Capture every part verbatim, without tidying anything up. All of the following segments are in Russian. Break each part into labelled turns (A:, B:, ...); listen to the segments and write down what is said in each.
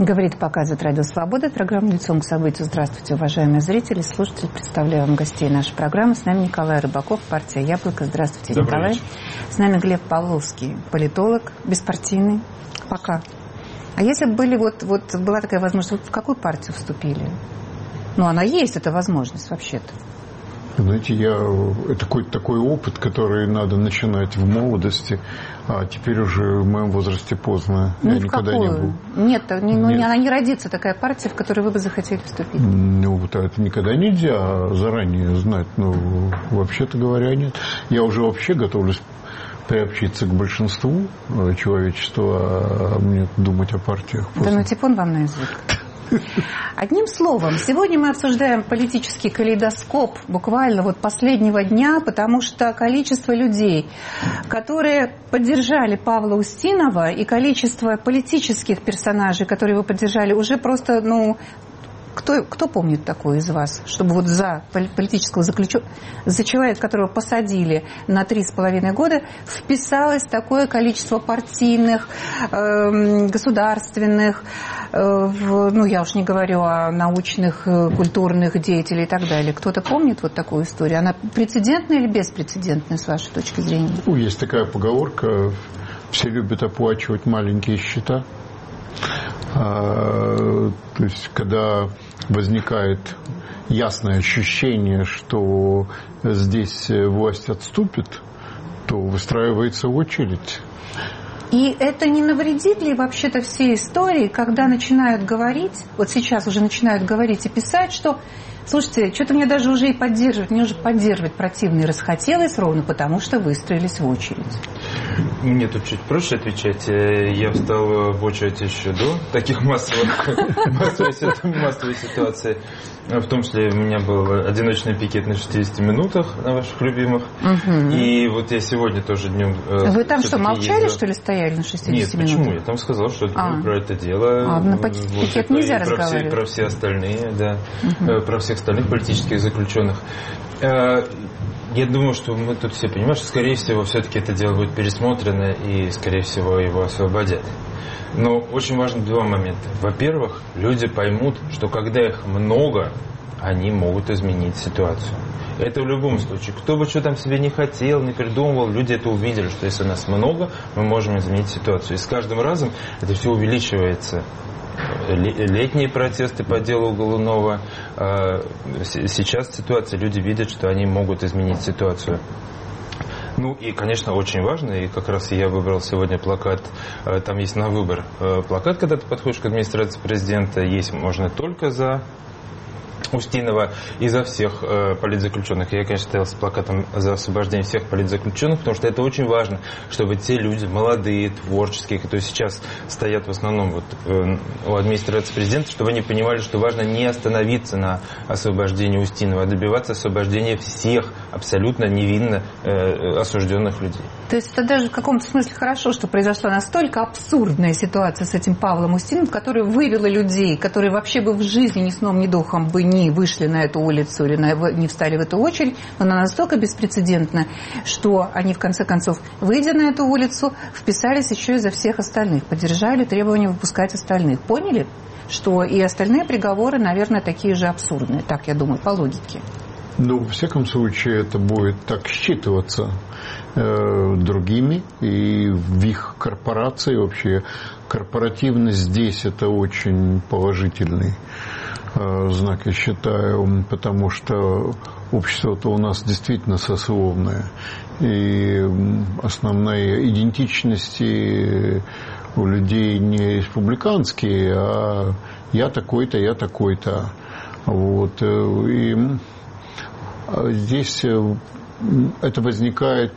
A: Говорит, показывает Радио Свобода, программа «Лицом к событию». Здравствуйте, уважаемые зрители, слушатели. Представляю вам гостей нашей программы. С нами Николай Рыбаков, партия «Яблоко». Здравствуйте,
B: Добрый
A: Николай.
B: вечер.
A: С нами Глеб Павловский, политолог, беспартийный. Пока. А если бы были, вот, вот была такая возможность, вы в какую партию вступили? Ну, она есть, эта возможность вообще-то.
B: Знаете, я, это какой-то такой опыт, который надо начинать в молодости, а теперь уже в моем возрасте поздно.
A: Ну,
B: я
A: в
B: никогда
A: какую?
B: не был.
A: Нет, не, ну,
B: Нет.
A: она не родится, такая партия, в которую вы бы захотели вступить.
B: Ну, вот это никогда нельзя заранее знать. Ну, вообще-то говоря, нет. Я уже вообще готовлюсь приобщиться к большинству человечества, а мне думать о партиях поздно.
A: Да ну типун вам на язык. Одним словом, сегодня мы обсуждаем политический калейдоскоп буквально вот последнего дня, потому что количество людей, которые поддержали Павла Устинова, и количество политических персонажей, которые его поддержали, уже просто, ну... Кто, кто помнит такое из вас, чтобы вот за политического заключенного, за человека, которого посадили на три с половиной года, вписалось такое количество партийных, э, государственных, э, в, ну, я уж не говорю о научных, э, культурных деятелей и так далее. Кто-то помнит вот такую историю? Она прецедентная или беспрецедентная, с вашей точки зрения?
B: Ну, есть такая поговорка: все любят оплачивать маленькие счета. А, то есть, когда возникает ясное ощущение, что здесь власть отступит, то выстраивается очередь.
A: И это не навредит ли вообще-то всей истории, когда начинают говорить, вот сейчас уже начинают говорить и писать, что, слушайте, что-то мне даже уже и поддерживать, мне уже поддерживать противно расхотелось, ровно потому, что выстроились в очередь.
C: Мне тут чуть проще отвечать. Я встал в очередь еще до таких массовых, массовой ситуации. В том числе у меня был одиночный пикет на шестидесяти минутах на ваших любимых. Угу. И вот я сегодня тоже днем...
A: Вы там что, молчали, ездил? Что ли, стояли на шестидесяти минутах?
C: Нет, почему? Я там сказал, что
A: а.
C: про это дело.
A: А, на пикет
C: вот,
A: нельзя
C: про
A: разговаривать?
C: Все, про все остальные, да. Угу. Про всех остальных политических заключенных. Я думаю, что мы тут все понимаем, что, скорее всего, все-таки это дело будет пересмотрено и, скорее всего, его освободят. Но очень важны два момента. Во-первых, люди поймут, что когда их много, они могут изменить ситуацию. Это в любом случае. Кто бы что там себе не хотел, не придумывал, люди это увидели, что если нас много, мы можем изменить ситуацию. И с каждым разом это все увеличивается. Летние протесты по делу Голунова. Сейчас ситуация, люди видят, что они могут изменить ситуацию. Ну и, конечно, очень важно, и как раз я выбрал сегодня плакат, там есть на выбор плакат, когда ты подходишь к администрации президента, есть можно только за Устинова и за всех э, политзаключенных. Я, конечно, стоял с плакатом за освобождение всех политзаключенных, потому что это очень важно, чтобы те люди, молодые, творческие, которые сейчас стоят в основном вот, э, у администрации президента, чтобы они понимали, что важно не остановиться на освобождении Устинова, а добиваться освобождения всех абсолютно невинно э, осужденных людей.
A: То есть это даже в каком-то смысле хорошо, что произошла настолько абсурдная ситуация с этим Павлом Устиновым, которая вывела людей, которые вообще бы в жизни ни сном, ни духом бы не вышли на эту улицу или на, не встали в эту очередь, но она настолько беспрецедентна, что они в конце концов, выйдя на эту улицу, вписались еще и за всех остальных, поддержали требования выпускать остальных. Поняли, что и остальные приговоры, наверное, такие же абсурдные, так я думаю, по логике.
B: Ну, во всяком случае, это будет так считываться э, другими и в их корпорации. Вообще корпоративность здесь это очень положительный э, знак, я считаю, потому что общество-то у нас действительно сословное. И основная идентичность у людей не республиканские, а я такой-то, я такой-то. Вот. И здесь это возникает,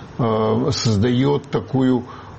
B: создает такую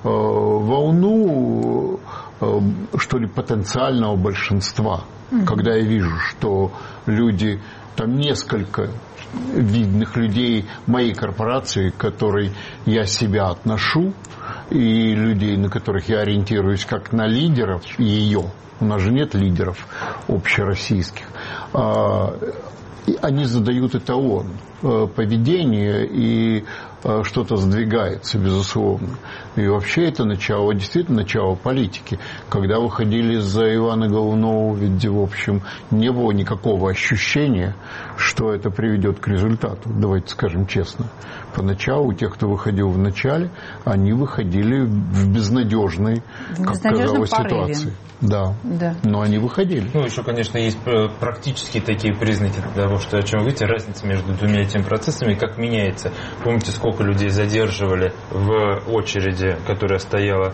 B: волну, что ли, потенциального большинства. Mm-hmm. Когда я вижу, что люди, там несколько видных людей моей корпорации, к которой я себя отношу, и людей, на которых я ориентируюсь как на лидеров ее, у нас же нет лидеров общероссийских, они задают эталон. поведение, и что-то сдвигается, безусловно. И вообще это начало, действительно начало политики. Когда выходили за Ивана Голунова, ведь, в общем, не было никакого ощущения, что это приведет к результату. Давайте скажем честно. Поначалу, у тех, кто выходил в начале, они выходили в безнадежной, как казалось, ситуации. Да. да, но они выходили.
C: Ну, еще, конечно, есть практические такие признаки того, что, о чем вы говорите, разница между двумя этими процессами, как меняется. Помните, сколько людей задерживали в очереди, которая стояла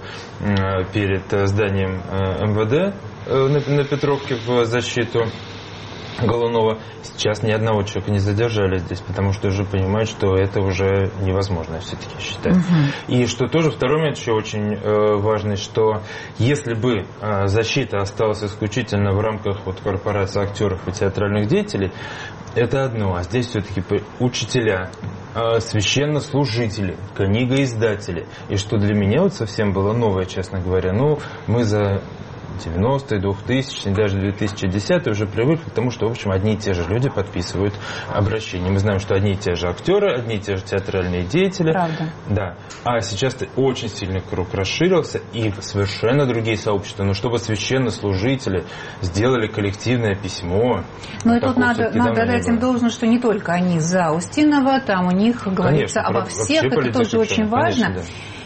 C: перед зданием эм вэ дэ на Петровке в защиту Голунова. Сейчас ни одного человека не задержали здесь, потому что уже понимают, что это уже невозможно, все-таки считаю. Угу. И что тоже второй момент еще очень э, важный, что если бы э, защита осталась исключительно в рамках вот, корпорации актеров и театральных деятелей, это одно, а здесь все-таки учителя, э, священнослужители, книгоиздатели. И что для меня вот совсем было новое, честно говоря, ну, мы за девяностые, двухтысячные, даже две тысячи десятые уже привыкли к тому, что, в общем, одни и те же люди подписывают обращения. Мы знаем, что одни и те же актеры, одни и те же театральные деятели.
A: Правда.
C: Да. А сейчас очень сильный круг расширился, и совершенно другие сообщества. Но чтобы священнослужители сделали коллективное письмо...
A: Ну и тут надо, надо дать им должное, что не только они за Устинова, там у них говорится
C: Конечно,
A: обо всех, это тоже очень важно.
C: Конечно, да.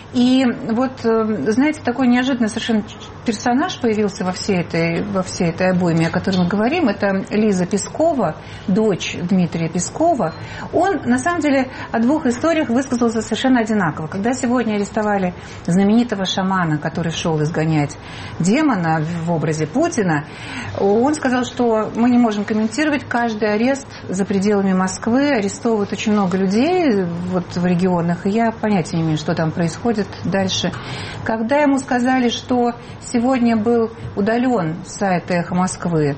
A: И вот, знаете, такой неожиданный совершенно персонаж появился во всей этой, во всей этой обойме, о которой мы говорим. Это Лиза Пескова, дочь Дмитрия Пескова. Он, на самом деле, о двух историях высказался совершенно одинаково. Когда сегодня арестовали знаменитого шамана, который шел изгонять демона в образе Путина, он сказал, что мы не можем комментировать каждый арест за пределами Москвы. Арестовывают очень много людей вот в регионах, и я понятия не имею, что там происходит дальше. Когда ему сказали, что сегодня был удален с сайта «Эхо Москвы»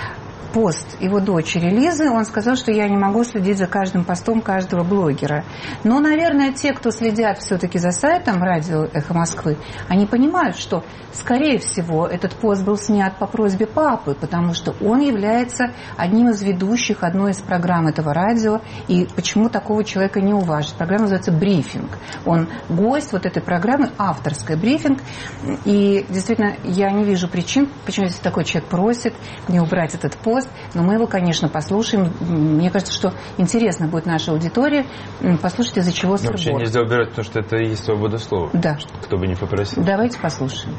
A: пост его дочери Лизы, он сказал, что я не могу следить за каждым постом каждого блогера. Но, наверное, те, кто следят все-таки за сайтом радио «Эхо Москвы», они понимают, что, скорее всего, этот пост был снят по просьбе папы, потому что он является одним из ведущих одной из программ этого радио, и почему такого человека не уважить? Программа называется «Брифинг». Он гость вот этой программы, авторская «Брифинг», и действительно, я не вижу причин, почему если такой человек просит не убрать этот пост. Но мы его, конечно, послушаем. Мне кажется, что интересно будет нашей аудитории послушать, из-за чего сыр-бор.
C: Вообще нельзя убирать, потому что это и есть свобода слова.
A: Да.
C: Кто бы ни попросил.
A: Давайте послушаем.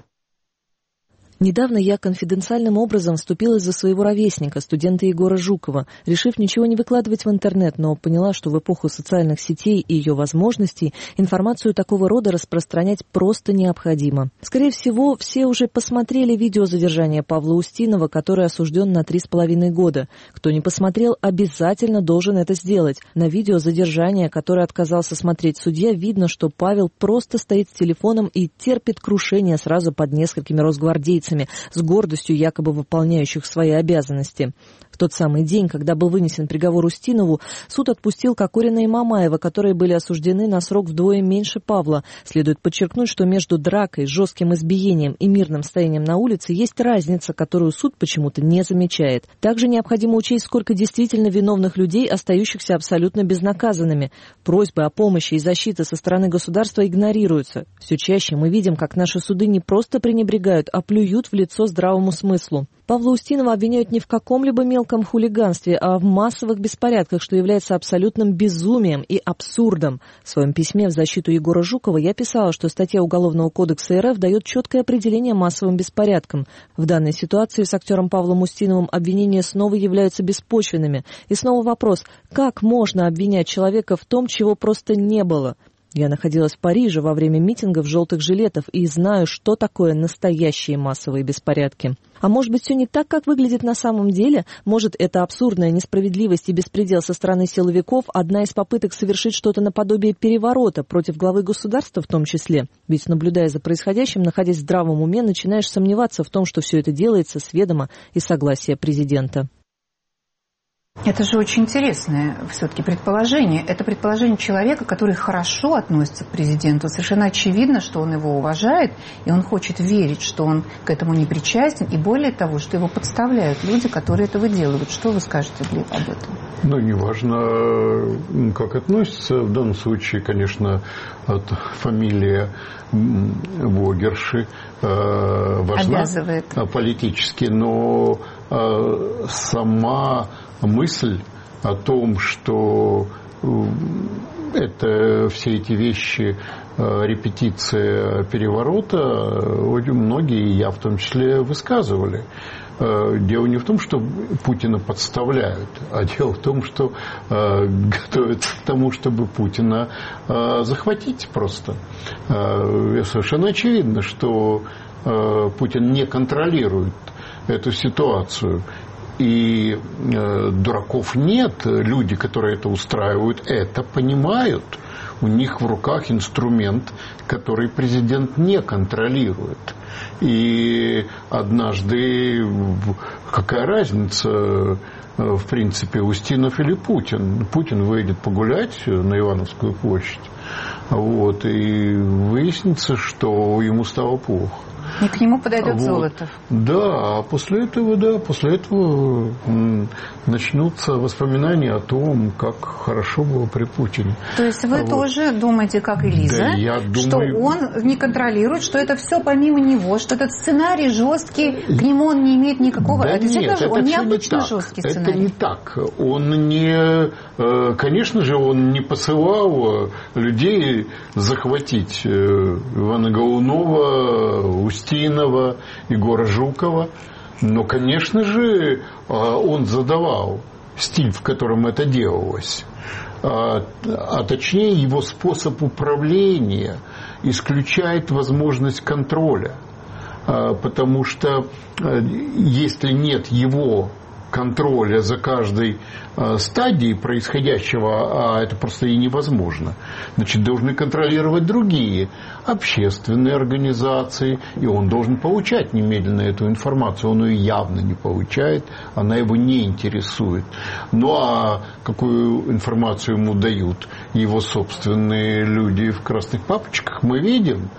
D: Недавно я конфиденциальным образом вступилась за своего ровесника, студента Егора Жукова, решив ничего не выкладывать в интернет, но поняла, что в эпоху социальных сетей и ее возможностей информацию такого рода распространять просто необходимо. Скорее всего, все уже посмотрели видео задержания Павла Устинова, который осужден на три с половиной года. Кто не посмотрел, обязательно должен это сделать. На видео задержания, которое отказался смотреть судья, видно, что Павел просто стоит с телефоном и терпит крушение сразу под несколькими росгвардейцами, с гордостью якобы выполняющих свои обязанности. В тот самый день, когда был вынесен приговор Устинову, суд отпустил Кокорина и Мамаева, которые были осуждены на срок вдвое меньше Павла. Следует подчеркнуть, что между дракой, жестким избиением и мирным стоянием на улице есть разница, которую суд почему-то не замечает. Также необходимо учесть, сколько действительно виновных людей, остающихся абсолютно безнаказанными. Просьбы о помощи и защите со стороны государства игнорируются. Все чаще мы видим, как наши суды не просто пренебрегают, а плюют в лицо здравому смыслу. Павла Устинова обвиняют не в каком-либо мелком хулиганстве, а в массовых беспорядках, что является абсолютным безумием и абсурдом. В своем письме в защиту Егора Жукова я писала, что статья Уголовного кодекса эр эф дает четкое определение массовым беспорядкам. В данной ситуации с актером Павлом Устиновым обвинения снова являются беспочвенными. И снова вопрос, как можно обвинять человека в том, чего просто не было? Я находилась в Париже во время митингов желтых жилетов и знаю, что такое настоящие массовые беспорядки. А может быть, все не так, как выглядит на самом деле? Может, это абсурдная несправедливость и беспредел со стороны силовиков одна из попыток совершить что-то наподобие переворота против главы государства в том числе? Ведь, наблюдая за происходящим, находясь в здравом уме, начинаешь сомневаться в том, что все это делается с ведома и согласия президента.
A: Это же очень интересное все-таки предположение. Это предположение человека, который хорошо относится к президенту. Совершенно очевидно, что он его уважает, и он хочет верить, что он к этому не причастен, и более того, что его подставляют люди, которые этого делают. Что вы скажете, Глеб, об этом?
B: Ну, неважно, как относится. В данном случае, конечно, фамилия блогерши важна. Обязывает. Политически, но сама мысль о том, что это все эти вещи репетиция переворота, очень многие, я в том числе, высказывали. Дело не в том, что Путина подставляют, а дело в том, что готовятся к тому, чтобы Путина захватить просто. Совершенно очевидно, что Путин не контролирует эту ситуацию. И э, дураков нет. Люди, которые это устраивают, это понимают. У них в руках инструмент, который президент не контролирует. И однажды, какая разница, в принципе, Устинов или Путин? Путин выйдет погулять на Ивановскую площадь, вот, и выяснится, что ему стало плохо.
A: И к нему подойдет вот. Золотов.
B: Да, а после этого, да, после этого начнутся воспоминания о том, как хорошо было при Путине.
A: То есть вы вот. Тоже думаете, как и Лиза, да, я думаю... что он не контролирует, что это все помимо него, что этот сценарий жесткий, к нему он не имеет никакого...
B: Да
A: это
B: нет, это
A: он
B: не
A: необычно
B: не
A: жесткий сценарий.
B: Это не так. Он не... Конечно же, он не посылал людей захватить Ивана Голунова, Устинова, Егора Жукова. Но, конечно же, он задавал стиль, в котором это делалось. А, а точнее, его способ управления исключает возможность контроля. А, потому что если нет его контроля за каждой стадией происходящего, а это просто и невозможно, значит, должны контролировать другие общественные организации, и он должен получать немедленно эту информацию. Он ее явно не получает, она его не интересует. Ну а какую информацию ему дают его собственные люди в красных папочках, мы видим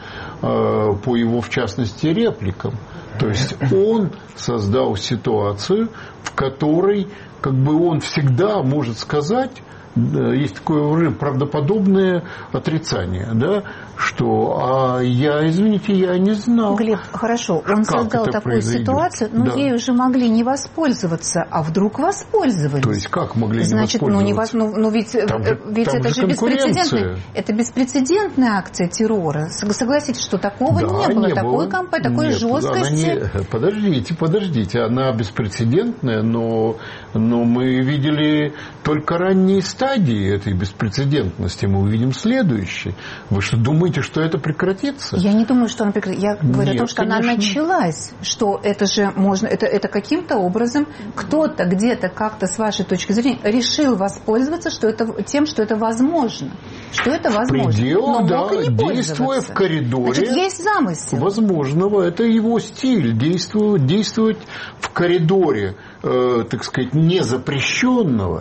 B: по его, в частности, репликам. То есть он создал ситуацию, в которой как бы он всегда может сказать, есть такое выражение, правдоподобное отрицание, да, что, а я, извините, я не знал.
A: Глеб, хорошо, он создал такую произойдет? Ситуацию, но да. Ей уже могли не воспользоваться, а вдруг воспользовались.
B: То есть как могли
A: Значит,
B: не
A: воспользоваться? Ну, ну, ну ведь, там же, ведь там это же беспрецедентная, это беспрецедентная акция террора. Согласитесь, что такого да, не было, не такой, было. Комп... такой Нет, жесткости.
B: Не... Подождите, подождите, она беспрецедентная, но, но мы видели только ранние стадии этой беспрецедентности. Мы увидим следующее. Вы что, думаете, что это прекратится?
A: Я не думаю, что она прекратится. Я говорю
B: Нет,
A: о том, что
B: конечно.
A: Она началась. Что это же можно... Это, это каким-то образом кто-то где-то как-то, с вашей точки зрения, решил воспользоваться что это, тем, что это возможно. Что это возможно.
B: Предел, да, действуя в коридоре.
A: Значит, есть замысел.
B: Возможного. Это его стиль. Действовать, действовать в коридоре, э, так сказать, незапрещенного.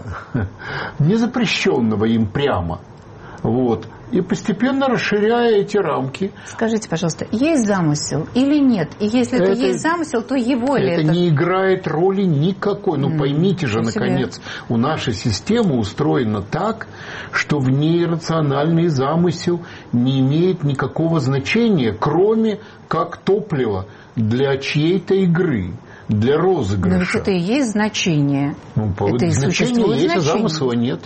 B: Незапрещенного им прямо. Вот. И постепенно расширяя эти рамки.
A: Скажите, пожалуйста, есть замысел или нет? И если это, это есть замысел, то его ли это?
B: Это не играет роли никакой. Ну, mm, поймите же, наконец, у нашей системы устроена так, что в ней рациональный замысел не имеет никакого значения, кроме как топлива для чьей-то игры, для розыгрыша.
A: Но ведь это и есть значение.
B: Ну, это и значение есть, а замысла нет.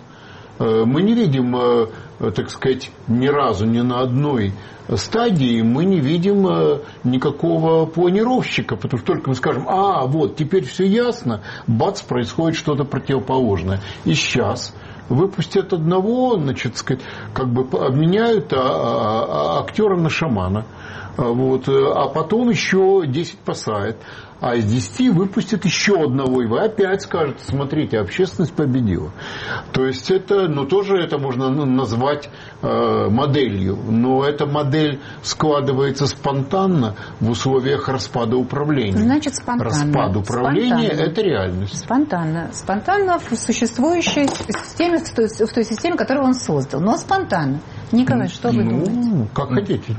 B: Мы не видим, так сказать, ни разу, ни на одной стадии мы не видим никакого планировщика, потому что только мы скажем, а, вот, теперь все ясно, бац, происходит что-то противоположное. И сейчас выпустят одного, значит, сказать, как бы обменяют актера на шамана. Вот, а потом еще десять посадят. А из десяти выпустят еще одного, и вы опять скажете, смотрите, общественность победила. То есть это, ну тоже это можно назвать э, моделью, но эта модель складывается спонтанно в условиях распада управления.
A: Значит, спонтанно.
B: Распад управления – это реальность.
A: Спонтанно. Спонтанно в существующей системе, в той, в той системе, которую он создал. Но спонтанно. Николай, что вы
B: ну,
A: думаете?
B: Как хотите.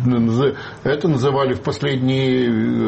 B: Это называли в последние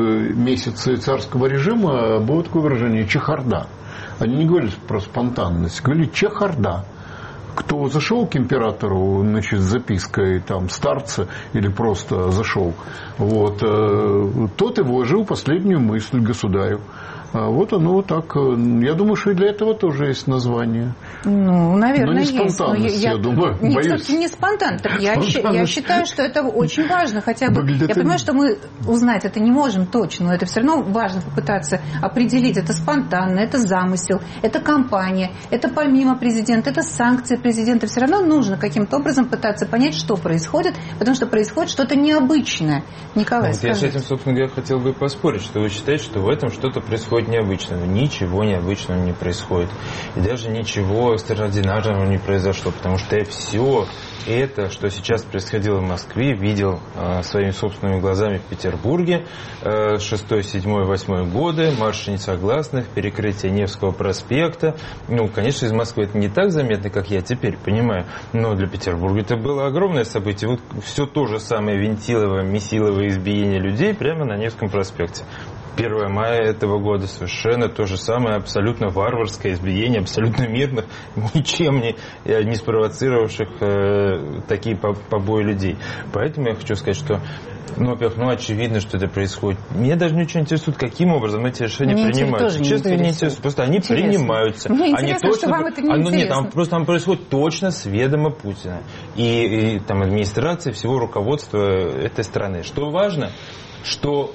B: месяцы царского режима, было такое выражение чехарда. Они не говорили про спонтанность, говорили чехарда. Кто зашел к императору, значит, с запиской там, старца или просто зашел, вот, тот и вложил последнюю мысль государю. Вот оно так. Я думаю, что и для этого тоже есть название.
A: Ну, наверное,
B: но не
A: есть.
B: Спонтанность, я, я думаю.
A: Нет,
B: боюсь.
A: все-таки не спонтанно. Я, я считаю, что это очень важно. Хотя бы. Выглядит я понимаю, что мы узнать это не можем точно, но это все равно важно попытаться определить. Это спонтанно, это замысел, это кампания, это помимо президента, это санкции президента. Все равно нужно каким-то образом пытаться понять, что происходит, потому что происходит что-то необычное. Николай,
C: вот я с этим, собственно говоря, хотел бы поспорить, что вы считаете, что в этом что-то происходит необычного. Ничего необычного не происходит. И даже ничего экстраординарного не произошло, потому что я все это, что сейчас происходило в Москве, видел э, своими собственными глазами в Петербурге. Э, шестой, седьмой, восьмой годы, марш несогласных, перекрытие Невского проспекта. Ну, конечно, из Москвы это не так заметно, как я теперь понимаю, но для Петербурга это было огромное событие. Вот все то же самое винтиловое, месиловое избиение людей прямо на Невском проспекте. первое мая этого года совершенно то же самое, абсолютно варварское избиение, абсолютно мирных, ничем не, не спровоцировавших э, такие побои людей. Поэтому я хочу сказать, что ну, во-первых, ну, очевидно, что это происходит. Меня даже ничего не интересует, каким образом эти решения
A: мне
C: принимаются. Честно, не интересует. Просто они интересно. принимаются.
A: Мне
C: они
A: интересно,
C: точно,
A: что вам это не
C: а, ну,
A: интересно.
C: Нет, там просто там происходит точно с ведома Путина. И, и там администрации, всего руководства этой страны. Что важно, что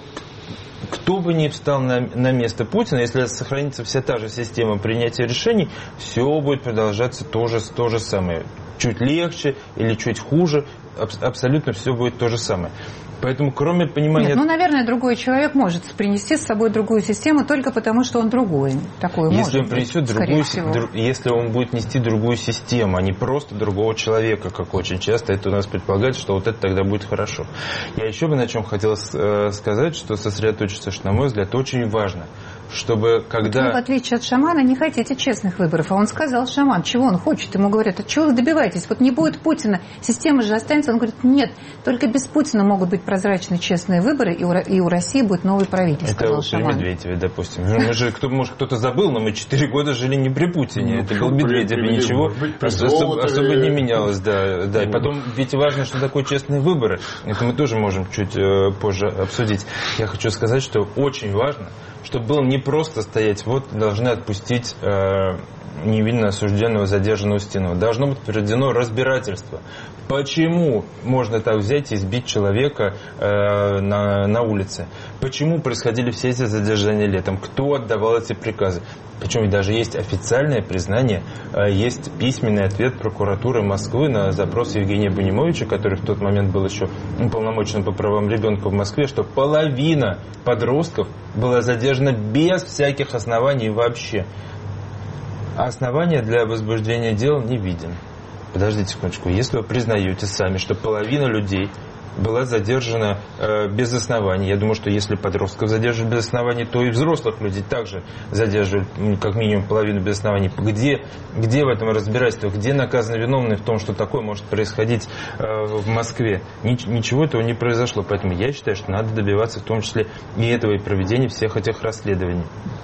C: кто бы ни встал на, на место Путина, если сохранится вся та же система принятия решений, все будет продолжаться то же, то же самое. Чуть легче или чуть хуже, аб, абсолютно все будет то же самое. Поэтому, кроме понимания...
A: Нет, ну, наверное, другой человек может принести с собой другую систему только потому, что он другой. Такой
C: если
A: может
C: он принесет
A: быть,
C: другую,
A: друг,
C: если он будет нести другую систему, а не просто другого человека, как очень часто это у нас предполагается, что вот это тогда будет хорошо. Я еще бы на чем хотел сказать, что сосредоточиться, что, на мой взгляд, очень важно, чтобы когда...
A: Вы, в отличие от шамана, не хотите честных выборов. А он сказал, шаман, чего он хочет? Ему говорят, от чего вы добиваетесь? Вот не будет Путина, система же останется. Он говорит, нет, только без Путина могут быть прозрачные честные выборы, и у, и у России будет новый правитель, сказал
C: шаман. Это при Медведеве, допустим. Мы же, кто, может, кто-то забыл, но мы четыре года жили не при Путине. Ну, это был Медведев, и ничего особо, особо не менялось. Да, да. И потом, ведь важно, что такое честные выборы. Это мы тоже можем чуть э, позже обсудить. Я хочу сказать, что очень важно, чтобы было не просто стоять, вот должны отпустить э, невинно осужденного, задержанного Устинова. Должно быть проведено разбирательство. Почему можно так взять и избить человека э, на, на улице? Почему происходили все эти задержания летом? Кто отдавал эти приказы? Причем даже есть официальное признание, э, есть письменный ответ прокуратуры Москвы на запрос Евгения Бунимовича, который в тот момент был еще уполномоченным по правам ребенка в Москве, что половина подростков была задержана без всяких оснований вообще. А основания для возбуждения дел не виден. Подождите секундочку. Если вы признаете сами, что половина людей была задержана э, без оснований, я думаю, что если подростков задерживают без оснований, то и взрослых людей также задерживают как минимум половину без оснований. Где, где в этом разбирательство? Где наказаны виновные в том, что такое может происходить э, в Москве? Нич, ничего этого не произошло. Поэтому я считаю, что надо добиваться в том числе и этого, и проведения всех этих расследований.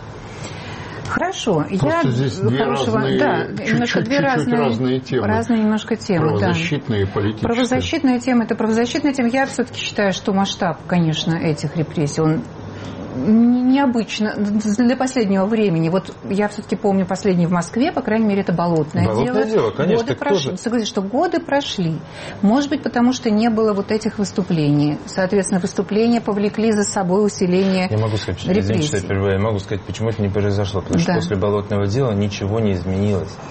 A: Хорошо,
B: просто
A: я
B: здесь две
A: хорошего,
B: разные,
A: да,
B: чуть-чуть,
A: немножко две разные,
B: разные темы.
A: Разные немножко темы,
B: правозащитные
A: да.
B: и политические.
A: Правозащитная тема, это правозащитная тема. Я все-таки считаю, что масштаб, конечно, этих репрессий, он необычно для последнего времени. Вот я все-таки помню последний в Москве, по крайней мере, это болотное,
C: болотное
A: дело.
C: дело, конечно.
A: Годы прошли. Согласитесь, что годы прошли. Может быть, потому что не было вот этих выступлений. Соответственно, выступления повлекли за собой усиление
C: Я могу сказать,
A: репрессий.
C: Извините, я могу сказать, почему это не произошло. Потому что да. после болотного дела ничего не изменилось.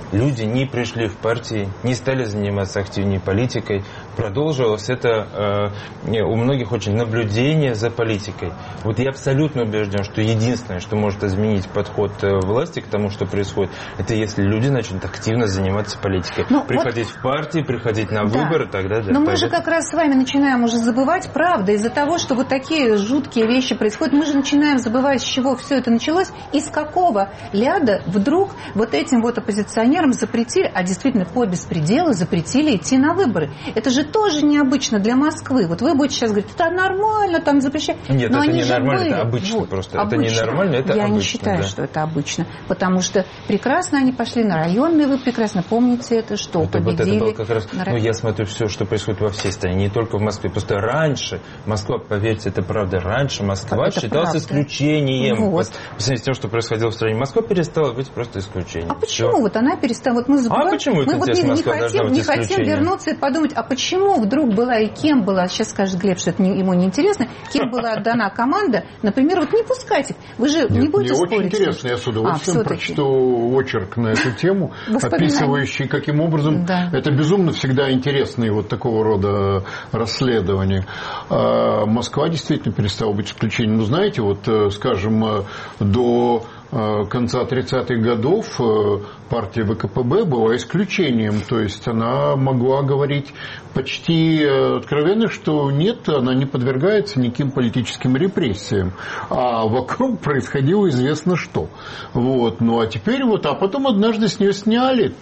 C: люди не пришли в партии, не стали заниматься активней политикой. Продолжилось это э, у многих очень наблюдение за политикой. Вот я абсолютно убежден, что единственное, что может изменить подход власти к тому, что происходит, это если люди начнут активно заниматься политикой. Ну, приходить вот... в партии, приходить на выборы, да. тогда... Да,
A: Но
C: тогда...
A: мы же как раз с вами начинаем уже забывать, правда, из-за того, что вот такие жуткие вещи происходят, мы же начинаем забывать, с чего все это началось, и с какого ляда вдруг вот этим вот оппозиционерам запретили, а действительно по беспределу запретили идти на выборы. Это же тоже необычно для Москвы. Вот вы будете сейчас говорить, это нормально, там запрещают.
C: Нет,
A: но
C: это
A: они
C: не нормально,
A: были.
C: это обычно
A: вот,
C: просто.
A: Обычно.
C: Это не нормально, это
A: Я
C: обычно. Я
A: не считаю,
C: да.
A: что это обычно, потому что прекрасно они пошли на районные, вы прекрасно помните это, что
C: это,
A: победили.
C: Вот это было как раз,
A: на...
C: ну, я смотрю все, что происходит во всей стране, не только в Москве. Просто раньше Москва, поверьте, это правда, раньше Москва
A: это
C: считалась
A: правда.
C: исключением.
A: Вот.
C: По сравнению с тем, что происходило в стране, Москва перестала быть просто исключением.
A: А почему
C: все.
A: вот она перестала? Вот мы забываем,
C: а почему это
A: мы вот не, не, хотим, не хотим вернуться и подумать, а почему вдруг была и кем была, сейчас скажет Глеб, что это не, ему не интересно, кем была отдана команда, например, вот не пускайте, вы же
B: Нет,
A: не будете
B: мне
A: спорить.
B: Очень интересно, я с удовольствием
A: а,
B: прочту очерк на эту тему, описывающий, каким образом, да. это безумно всегда интересные вот такого рода расследования. Москва действительно перестала быть исключением. Ну, знаете, вот, скажем, до конца тридцатых годов партия вэ ка пэ бэ была исключением, то есть она могла говорить почти откровенно, что нет, она не подвергается никаким политическим репрессиям, а вокруг происходило известно что. Вот. Ну а теперь вот, а потом однажды с нее сняли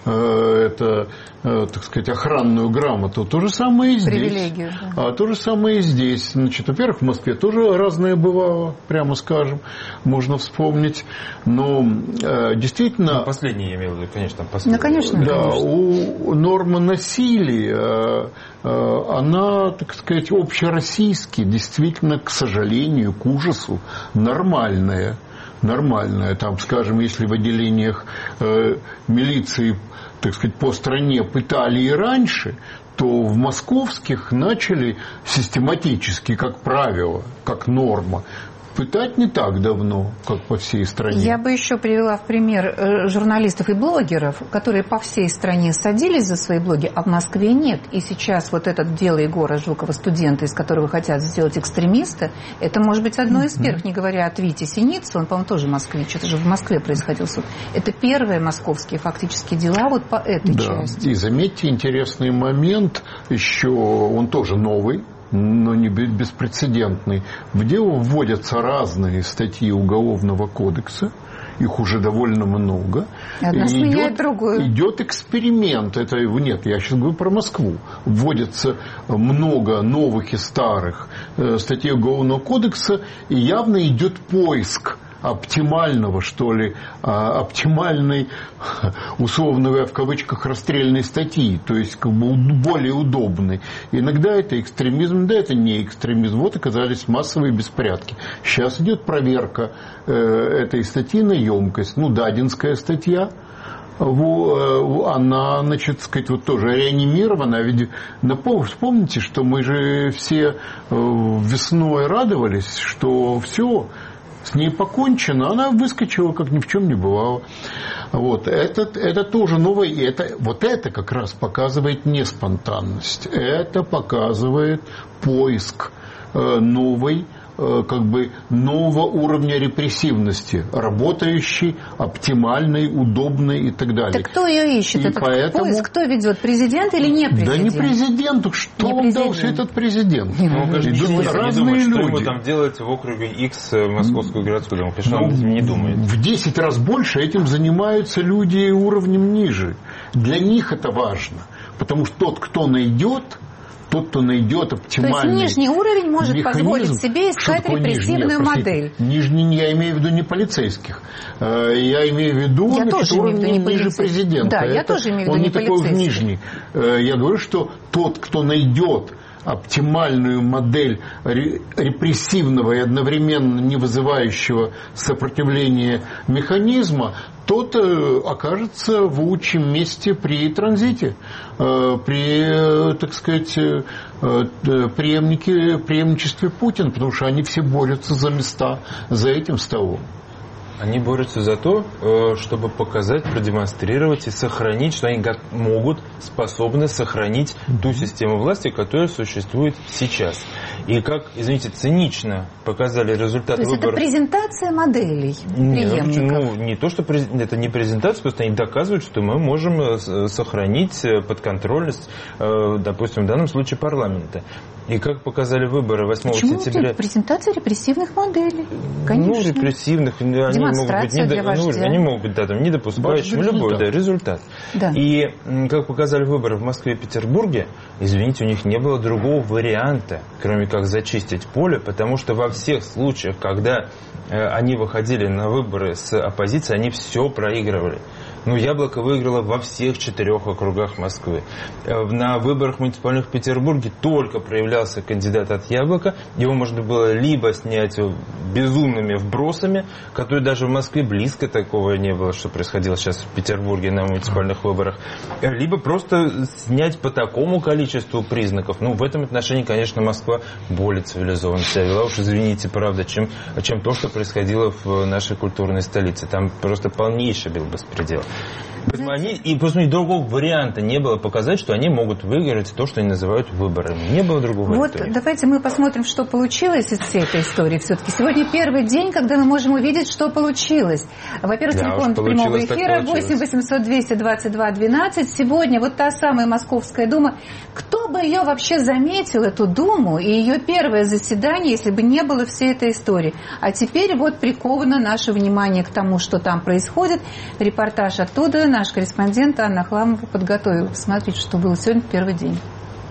B: это, так сказать, охранную грамоту. То же самое и здесь.
A: Привилегию, да.
B: А то же самое и здесь. Значит, во-первых, в Москве тоже разное бывало, прямо скажем, можно вспомнить. Но действительно...
C: Ну, последний я имел в виду, конечно. Последний.
A: Ну, конечно.
B: Да,
A: конечно.
B: у норма насилия, она, так сказать, общероссийски, действительно, к сожалению, к ужасу, нормальная. Нормальная. Там, скажем, если в отделениях э, милиции, так сказать, по стране пытали и раньше, то в московских начали систематически, как правило, как норма, пытать не так давно, как по всей стране.
A: Я бы еще привела в пример журналистов и блогеров, которые по всей стране садились за свои блоги, а в Москве нет. И сейчас вот это дело Егора Жукова, студента, из которого хотят сделать экстремиста, это может быть одно из первых, не говоря о Вите Синице, он, по-моему, тоже москвич, это же в Москве происходил суд. Это первые московские фактически дела вот по этой
B: да.
A: части.
B: И заметьте, интересный момент, еще он тоже новый, но не беспрецедентный. В дело вводятся разные статьи Уголовного кодекса, их уже довольно много.
A: Одна сменяет другую.
B: Идет эксперимент. Это, нет, я сейчас говорю про Москву. Вводится много новых и старых статей Уголовного кодекса, и явно идет поиск оптимального, что ли, оптимальной, условно говоря, в кавычках, расстрельной статьи, то есть как бы более удобной. Иногда это экстремизм, да, это не экстремизм. Вот оказались массовые беспорядки. Сейчас идет проверка этой статьи на емкость. Ну, Дадинская статья, она, значит, сказать, вот тоже реанимирована. Ведь вспомните, что мы же все весной радовались, что все, с ней покончено, она выскочила, как ни в чем не бывало. Вот. Это, это тоже новое, и это, вот это как раз показывает не спонтанность, это показывает поиск новой, как бы нового уровня репрессивности, работающей, оптимальной, удобной и так далее.
A: Так кто ее ищет?
B: И
A: этот
B: поэтому...
A: поиск кто ведет? Президент или не президент?
B: Да не президенту. Что
A: не
B: вам
A: президент.
B: дался этот президент?
C: Ну, конечно,
B: Идут
C: не
B: разные
C: думает,
B: люди.
C: Что ему там делать в округе X Московскую городскую думу? Конечно,
B: ну,
C: он этим не думает.
B: В десять раз больше этим занимаются люди уровнем ниже. Для них это важно. Потому что тот, кто найдет... Тот, кто найдет оптимальный...
A: То есть нижний уровень может
B: механизм,
A: позволить себе искать репрессивную
B: нижний?
A: модель.
B: Нижний, я имею в виду не полицейских. Я имею в виду,
A: я
B: значит,
A: тоже
B: уровень
A: имею в виду не
B: ниже президента.
A: Да,
B: это,
A: я тоже имею в виду
B: он
A: не
B: не такой уж нижний. Я говорю, что тот, кто найдет оптимальную модель репрессивного и одновременно не вызывающего сопротивления механизма, тот окажется в лучшем месте при транзите, при, так сказать, преемнике, преемничестве Путина, потому что они все борются за места за этим столом.
C: Они борются за то, чтобы показать, продемонстрировать и сохранить, что они могут, способны сохранить ту систему власти, которая существует сейчас. И как, извините, цинично показали результаты выборов.
A: То есть выборов. Это презентация моделей преемников?
C: Ну, не то, что это не презентация, просто они доказывают, что мы можем сохранить подконтрольность, допустим, в данном случае парламента. И как показали выборы восьмого сентября...
A: Почему это презентация репрессивных моделей? Конечно.
C: Ну, репрессивных, они могут быть, не до, ну, они могут быть да, там, недопускающими, любой да, результат. Да. И как показали выборы в Москве и Петербурге, извините, у них не было другого варианта, кроме как зачистить поле, потому что во всех случаях, когда э, они выходили на выборы с оппозицией, они все проигрывали. Ну, Яблоко выиграло во всех четырех округах Москвы. На выборах муниципальных в Петербурге только проявлялся кандидат от Яблока. Его можно было либо снять безумными вбросами, которые даже в Москве близко такого не было, что происходило сейчас в Петербурге на муниципальных выборах, либо просто снять по такому количеству признаков. Ну, в этом отношении, конечно, Москва более цивилизованно себя вела, уж извините, правда, чем, чем то, что происходило в нашей культурной столице. Там просто полнейший был беспредел. Они, и просто другого варианта не было показать, что они могут выиграть то, что они называют выборами. Не было другого варианта.
A: Вот давайте мы посмотрим, что получилось из всей этой истории. Все-таки сегодня первый день, когда мы можем увидеть, что получилось. Во-первых, да, телефон прямого эфира восемь восемьсот двести двадцать два двенадцать. Сегодня вот та самая Московская дума. Кто бы ее вообще заметил, эту думу, и ее первое заседание, если бы не было всей этой истории. А теперь вот приковано наше внимание к тому, что там происходит. Репортаж оттуда наш корреспондент Анна Хламова подготовила. Посмотрите, что было сегодня в первый день.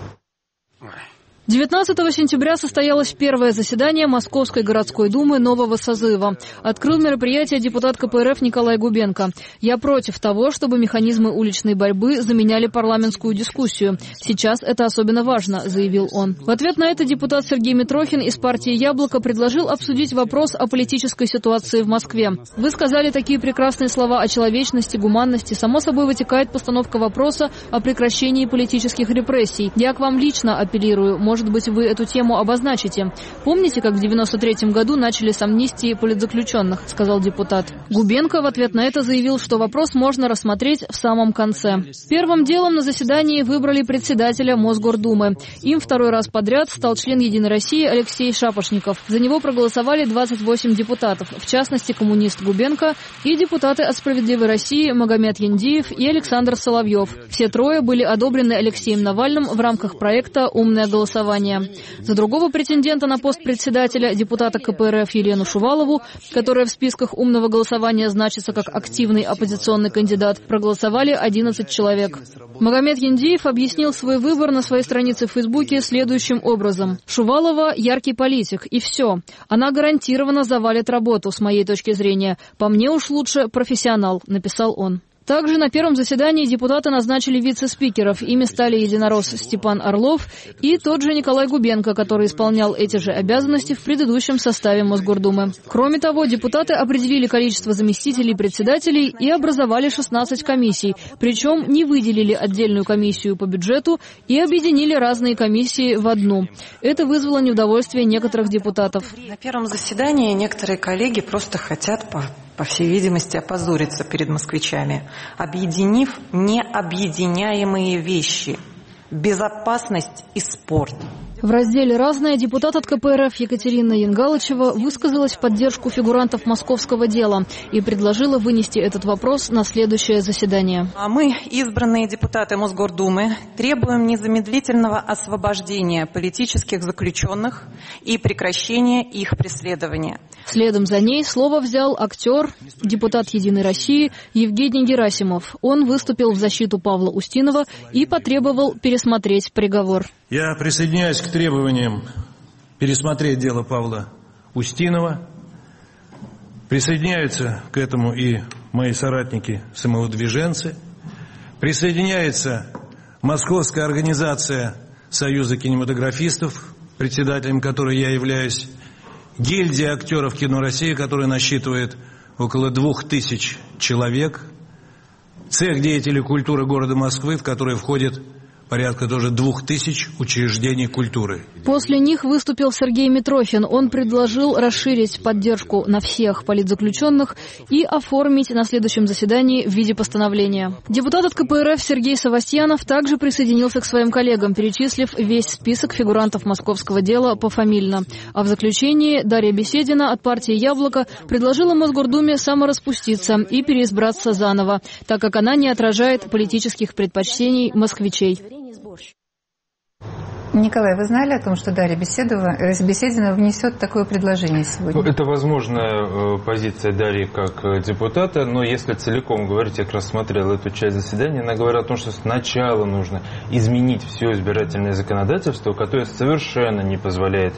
E: девятнадцатого сентября состоялось первое заседание Московской городской думы нового созыва. Открыл мероприятие депутат ка пэ эр эф Николай Губенко. «Я против того, чтобы механизмы уличной борьбы заменяли парламентскую дискуссию. Сейчас это особенно важно», — заявил он. В ответ на это депутат Сергей Митрохин из партии «Яблоко» предложил обсудить вопрос о политической ситуации в Москве. «Вы сказали такие прекрасные слова о человечности, гуманности. Само собой вытекает постановка вопроса о прекращении политических репрессий. Я к вам лично апеллирую. Может Может быть, вы эту тему обозначите. Помните, как в девяносто третьем году начали с амнистии политзаключенных», — сказал депутат. Губенко в ответ на это заявил, что вопрос можно рассмотреть в самом конце. Первым делом на заседании выбрали председателя Мосгордумы. Им второй раз подряд стал член «Единой России» Алексей Шапошников. За него проголосовали двадцать восемь депутатов, в частности, коммунист Губенко и депутаты от «Справедливой России» Магомед Яндиев и Александр Соловьев. Все трое были одобрены Алексеем Навальным в рамках проекта «Умное голосование». За другого претендента на пост председателя, депутата ка пэ эр эф Елену Шувалову, которая в списках умного голосования значится как активный оппозиционный кандидат, проголосовали одиннадцать человек. Магомед Яндиев объяснил свой выбор на своей странице в Фейсбуке следующим образом. «Шувалова – яркий политик, и все. Она гарантированно завалит работу, с моей точки зрения. По мне уж лучше профессионал», – написал он. Также на первом заседании депутаты назначили вице-спикеров. Ими стали единорос Степан Орлов и тот же Николай Губенко, который исполнял эти же обязанности в предыдущем составе Мосгордумы. Кроме того, депутаты определили количество заместителей председателей и образовали шестнадцать комиссий. Причем не выделили отдельную комиссию по бюджету и объединили разные комиссии в одну. Это вызвало неудовольствие некоторых депутатов.
F: На первом заседании некоторые коллеги просто хотят по... по всей видимости, опозориться перед москвичами, объединив необъединяемые вещи – безопасность и спорт.
E: В разделе «Разное» депутат от ка пэ эр эф Екатерина Янгалычева высказалась в поддержку фигурантов московского дела и предложила вынести этот вопрос на следующее заседание.
F: А мы, избранные депутаты Мосгордумы, требуем незамедлительного освобождения политических заключенных и прекращения их преследования.
E: Следом за ней слово взял актер, депутат «Единой России» Евгений Герасимов. Он выступил в защиту Павла Устинова и потребовал пересмотреть приговор.
G: Я присоединяюсь к требованиям пересмотреть дело Павла Устинова. Присоединяются к этому и мои соратники-самовыдвиженцы. Присоединяется Московская организация Союза кинематографистов, председателем которой я являюсь, гильдия актеров кино России, которая насчитывает около двух тысяч человек, цех деятелей культуры города Москвы, в который входит порядка тоже двух тысяч учреждений культуры.
E: После них выступил Сергей Митрохин. Он предложил расширить поддержку на всех политзаключенных и оформить на следующем заседании в виде постановления. Депутат от ка пэ эр эф Сергей Савастьянов также присоединился к своим коллегам, перечислив весь список фигурантов московского дела пофамильно. А в заключении Дарья Беседина от партии «Яблоко» предложила Мосгордуме самораспуститься и переизбраться заново, так как она не отражает политических предпочтений москвичей.
A: Николай, вы знали о том, что Дарья Беседова, Беседина внесет такое предложение сегодня?
C: Это возможная позиция Дарьи как депутата, но если целиком говорить, я как раз смотрел эту часть заседания, она говорила о том, что сначала нужно изменить все избирательное законодательство, которое совершенно не позволяет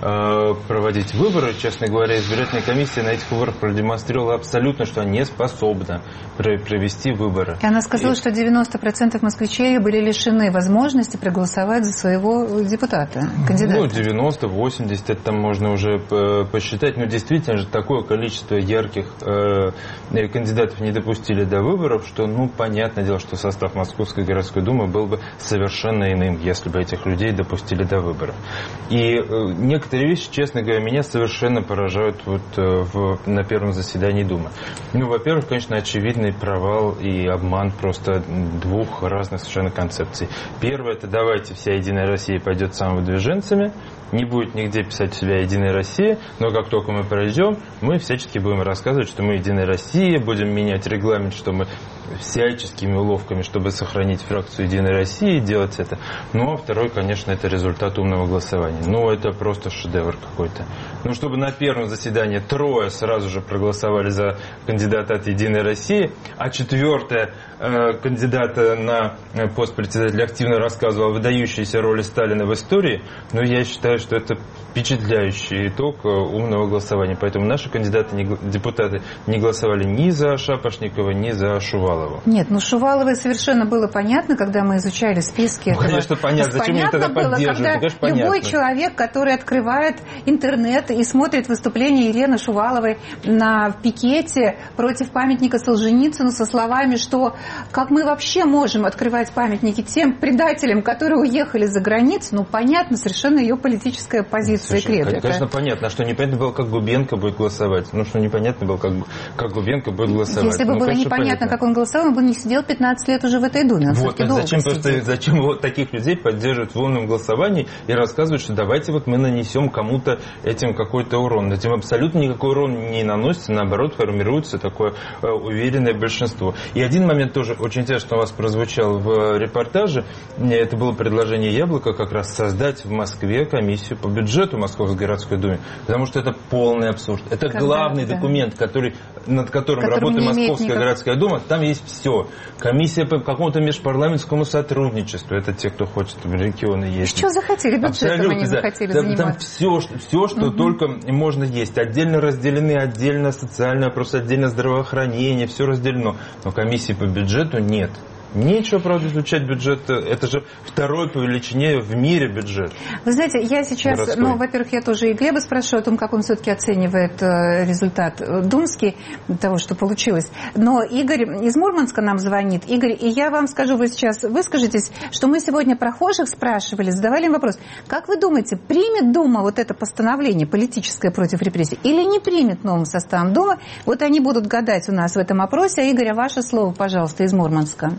C: э, проводить выборы. Честно говоря, избирательная комиссия на этих выборах продемонстрировала абсолютно, что она не способна провести выборы.
A: И она сказала, И... что девяносто процентов москвичей были лишены возможности проголосовать за своего депутата, кандидата.
C: Ну, девяносто, восемьдесят, это там можно уже посчитать. Но действительно же такое количество ярких э, кандидатов не допустили до выборов, что, ну, понятное дело, что состав Московской городской думы был бы совершенно иным, если бы этих людей допустили до выборов. И э, некоторые вещи, честно говоря, меня совершенно поражают вот, э, в, на первом заседании Думы. Ну, во-первых, конечно, очевидный провал и обман просто двух разных совершенно концепций. Первое, это давайте вся Единая Россия пойдет самовыдвиженцами, не будет нигде писать у себя «Единая Россия», но как только мы пройдем, мы всячески будем рассказывать, что мы «Единая Россия», будем менять регламент, что мы всяческими уловками, чтобы сохранить фракцию «Единой России», делать это. Ну, а второй, конечно, это результат умного голосования. Ну, это просто шедевр какой-то. Ну, чтобы на первом заседании трое сразу же проголосовали за кандидата от «Единой России», а четвертая э, кандидата на пост председателя активно рассказывала о выдающейся роли Сталина в истории, ну, я считаю, что это впечатляющий итог умного голосования. Поэтому наши кандидаты, не, депутаты не голосовали ни за Шапошникова, ни за Шувалову.
A: Нет, ну Шуваловой совершенно было понятно, когда мы изучали списки.
C: Ну, конечно, этого. понятно. Зачем мне тогда поддерживать?
A: Когда конечно, любой человек, который открывает интернет и смотрит выступление Елены Шуваловой на пикете против памятника Солженицыну со словами, что как мы вообще можем открывать памятники тем предателям, которые уехали за границу, ну, понятно, совершенно ее политическая позиция.
C: Конечно, конечно, понятно. А что непонятно было, как Губенко будет голосовать. Ну, что непонятно было, как, как Губенко будет голосовать.
A: Если бы
C: ну,
A: было
C: конечно,
A: непонятно,
C: понятно.
A: как он голосовал, он бы не сидел пятнадцать лет уже в этой Думе. Он
C: вот, а зачем, просто, зачем вот таких людей поддерживать в умном голосовании и рассказывать, что давайте вот мы нанесем кому-то этим какой-то урон. Этим абсолютно никакой урон не наносится, наоборот, формируется такое э, уверенное большинство. И один момент тоже очень интересно, что у вас прозвучал в репортаже. Это было предложение «Яблока» как раз создать в Москве комиссию по бюджету Московской городской думе, потому что это полный абсурд. Это Когда, главный да. документ, который, над которым Который работает Московская никак... городская дума. Там есть все. Комиссия по какому-то межпарламентскому сотрудничеству. Это те, кто хочет в регионы ездить.
A: Что захотели? Бюджетом они
C: да.
A: захотели
C: там,
A: заниматься.
C: Там все, все что угу. только можно есть. Отдельно разделены, отдельно социальное, просто отдельно здравоохранение, все разделено. Но комиссии по бюджету нет. Нечего, правда, изучать бюджет. Это же второй по величине в мире бюджет.
A: Вы знаете, я сейчас, городской. ну, во-первых, я тоже и Глеба спрошу о том, как он все-таки оценивает результат думский того, что получилось. Но Игорь из Мурманска нам звонит. Игорь, и я вам скажу, вы сейчас выскажетесь, что мы сегодня прохожих спрашивали, задавали им вопрос. Как вы думаете, примет Дума вот это постановление политическое против репрессий или не примет новым составом Думы? Вот они будут гадать у нас в этом опросе. А, Игорь, а ваше слово, пожалуйста, из Мурманска.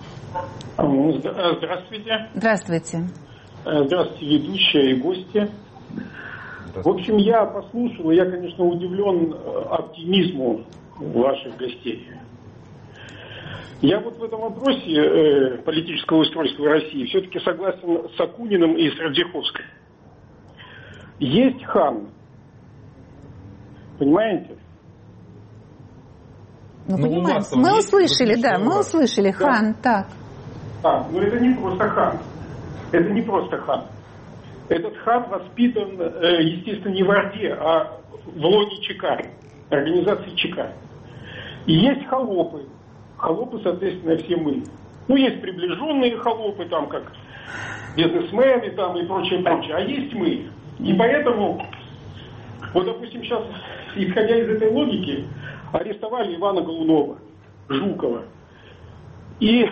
H: Здравствуйте.
A: Здравствуйте.
H: Здравствуйте, ведущие и гости. В общем, я послушал, я, конечно, удивлен оптимизму ваших гостей. Я вот в этом вопросе э, политического устройства России все-таки согласен с Акуниным и с Радзиховской. Есть хан. Понимаете?
A: Ну, ну понимаем. Мы услышали, да, мы услышали. Хан, да. так.
H: А, но это не просто хан. Это не просто хан. Этот хан воспитан, естественно, не в Орде, а в лоне ЧК, организации ЧК. И есть холопы. Холопы, соответственно, все мы. Ну, есть приближенные холопы, там, как бизнесмены, там, и прочее, прочее. А есть мы. И поэтому, вот, допустим, сейчас, исходя из этой логики, арестовали Ивана Голунова, Жукова. И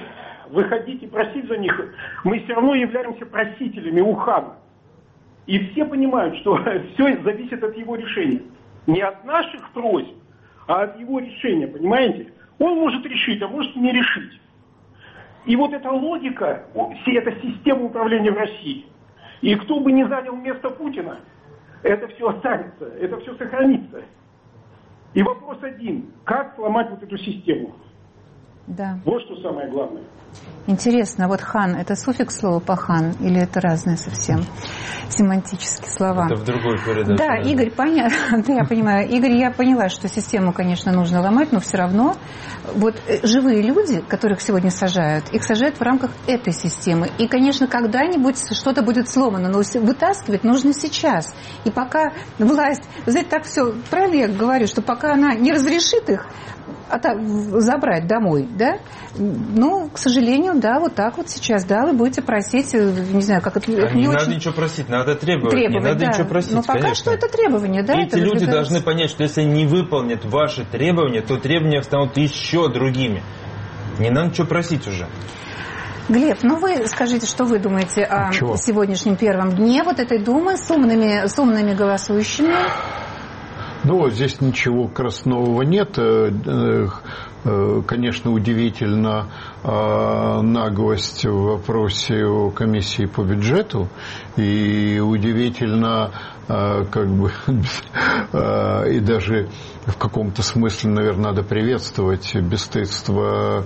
H: выходить и просить за них, мы все равно являемся просителями у хана. И все понимают, что все зависит от его решения. Не от наших просьб, а от его решения, понимаете? Он может решить, а может не решить. И вот эта логика, эта система управления в России. И кто бы ни занял место Путина, это все останется, это все сохранится. И вопрос один, как сломать вот эту систему?
A: Да.
H: Вот что самое главное.
A: Интересно, вот хан, это суффикс слова пахан или это разные совсем семантические слова?
C: Это в другой передаче.
A: Да, да, Игорь, понятно, я понимаю. Игорь, я поняла, что систему, конечно, нужно ломать, но все равно вот живые люди, которых сегодня сажают, их сажают в рамках этой системы. И, конечно, когда-нибудь что-то будет сломано, но вытаскивать нужно сейчас. И пока власть, вы знаете, так все, правильно я говорю, что пока она не разрешит их забрать домой, да, ну, к сожалению, да, вот так вот сейчас, да, вы будете просить, не знаю, как это...
C: А не, не
A: очень...
C: надо ничего просить, надо требовать,
A: требовать
C: не надо
A: да.
C: ничего просить,
A: но пока
C: конечно.
A: что это требование, да?
C: Эти
A: это
C: люди
A: наблюдается.
C: должны понять, что если они не выполнят ваши требования, то требования станут еще другими. Не надо ничего просить уже.
A: Глеб, ну вы скажите, что вы думаете о
B: Чего?
A: сегодняшнем первом дне вот этой Думы с умными, с умными голосующими?
B: Ну, здесь ничего краснового нет. Конечно, удивительно наглость в вопросе о комиссии по бюджету. И удивительно, как бы, и даже в каком-то смысле, наверное, надо приветствовать бесстыдство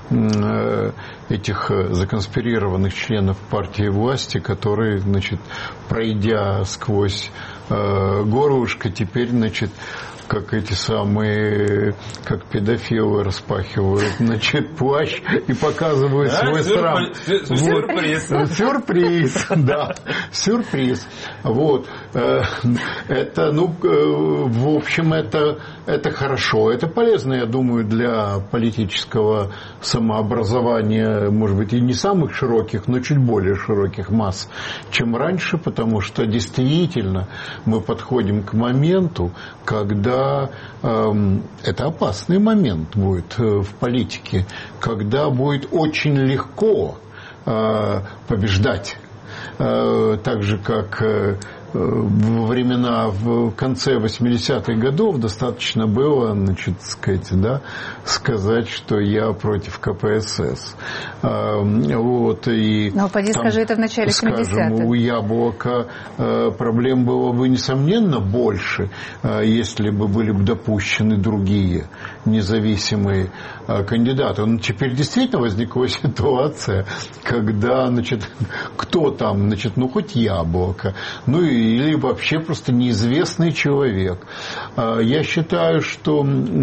B: этих законспирированных членов партии власти, которые, значит, пройдя сквозь э, горлышко, теперь, значит, как эти самые, как педофилы распахивают, значит, плащ и показывают
C: а,
B: свой срам.
C: Сюрприз.
B: Вот. Сюрприз, да, сюрприз. Вот. Это, ну, в общем, это, это хорошо. Это полезно, я думаю, для политического самообразования, может быть, и не самых широких, но чуть более широких масс, чем раньше, потому что действительно мы подходим к моменту, когда э, это опасный момент будет в политике, когда будет очень легко э, побеждать, э, так же, как э, во времена, в конце восьмидесятых годов достаточно было, значит, сказать, да, сказать, что я против ка пэ эс эс. Вот, и
A: ну, поди
B: там,
A: скажи это в начале семидесятых.
B: Скажем, у Яблока проблем было бы, несомненно, больше, если бы были бы допущены другие независимые кандидаты. Но теперь действительно возникла ситуация, когда, значит, кто там, значит, ну, хоть Яблоко, ну, и или вообще просто неизвестный человек. Я считаю, что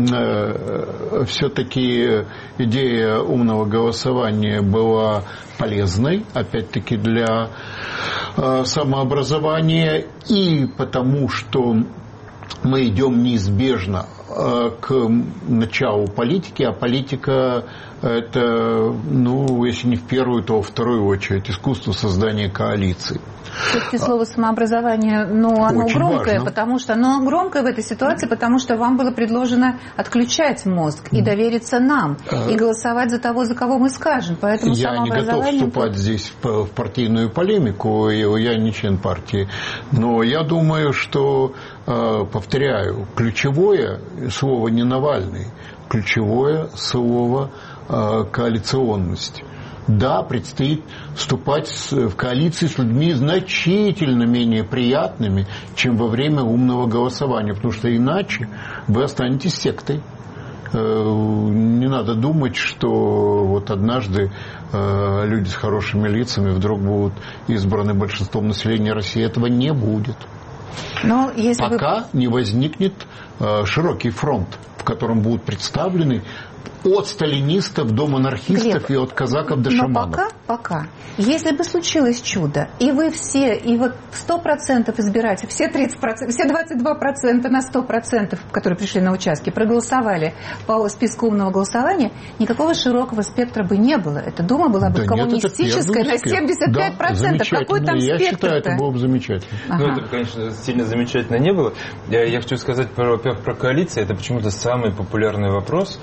B: все-таки идея умного голосования была полезной, опять-таки, для самообразования, и потому что мы идем неизбежно к началу политики, а политика – это, ну, если не в первую, то во вторую очередь искусство создания коалиций.
A: Все-таки слово самообразование, ну, оно
B: очень
A: громкое,
B: важно.
A: потому что оно громкое в этой ситуации, потому что вам было предложено отключать мозг и довериться нам, и голосовать за того, за кого мы скажем. Поэтому
B: я не готов вступать здесь в партийную полемику, я не член партии, но я думаю, что, повторяю, ключевое слово не Навальный, ключевое слово коалиционность. Да, предстоит вступать в коалиции с людьми значительно менее приятными, чем во время умного голосования, потому что иначе вы останетесь сектой. Не надо думать, что вот однажды люди с хорошими лицами вдруг будут избраны большинством населения России. Этого не будет.
A: Но если
B: Пока
A: вы...
B: не возникнет широкий фронт, в котором будут представлены от сталинистов до монархистов, Глеб, и от казаков до
A: но
B: шаманов.
A: пока, пока, если бы случилось чудо, и вы все, и вот сто процентов избирателей, все тридцать процентов, все двадцать два процента на сто процентов, которые пришли на участки, проголосовали по списку умного голосования, никакого широкого спектра бы не было. Эта Дума была бы да коммунистическая на семьдесят пять процентов. Да, какой там
B: я
A: спектр-то?
B: Я считаю, это было бы замечательно.
C: Ага. Ну, это, конечно, сильно замечательно не было. Я, я хочу сказать про, про коалиции. Это почему-то самый популярный вопрос.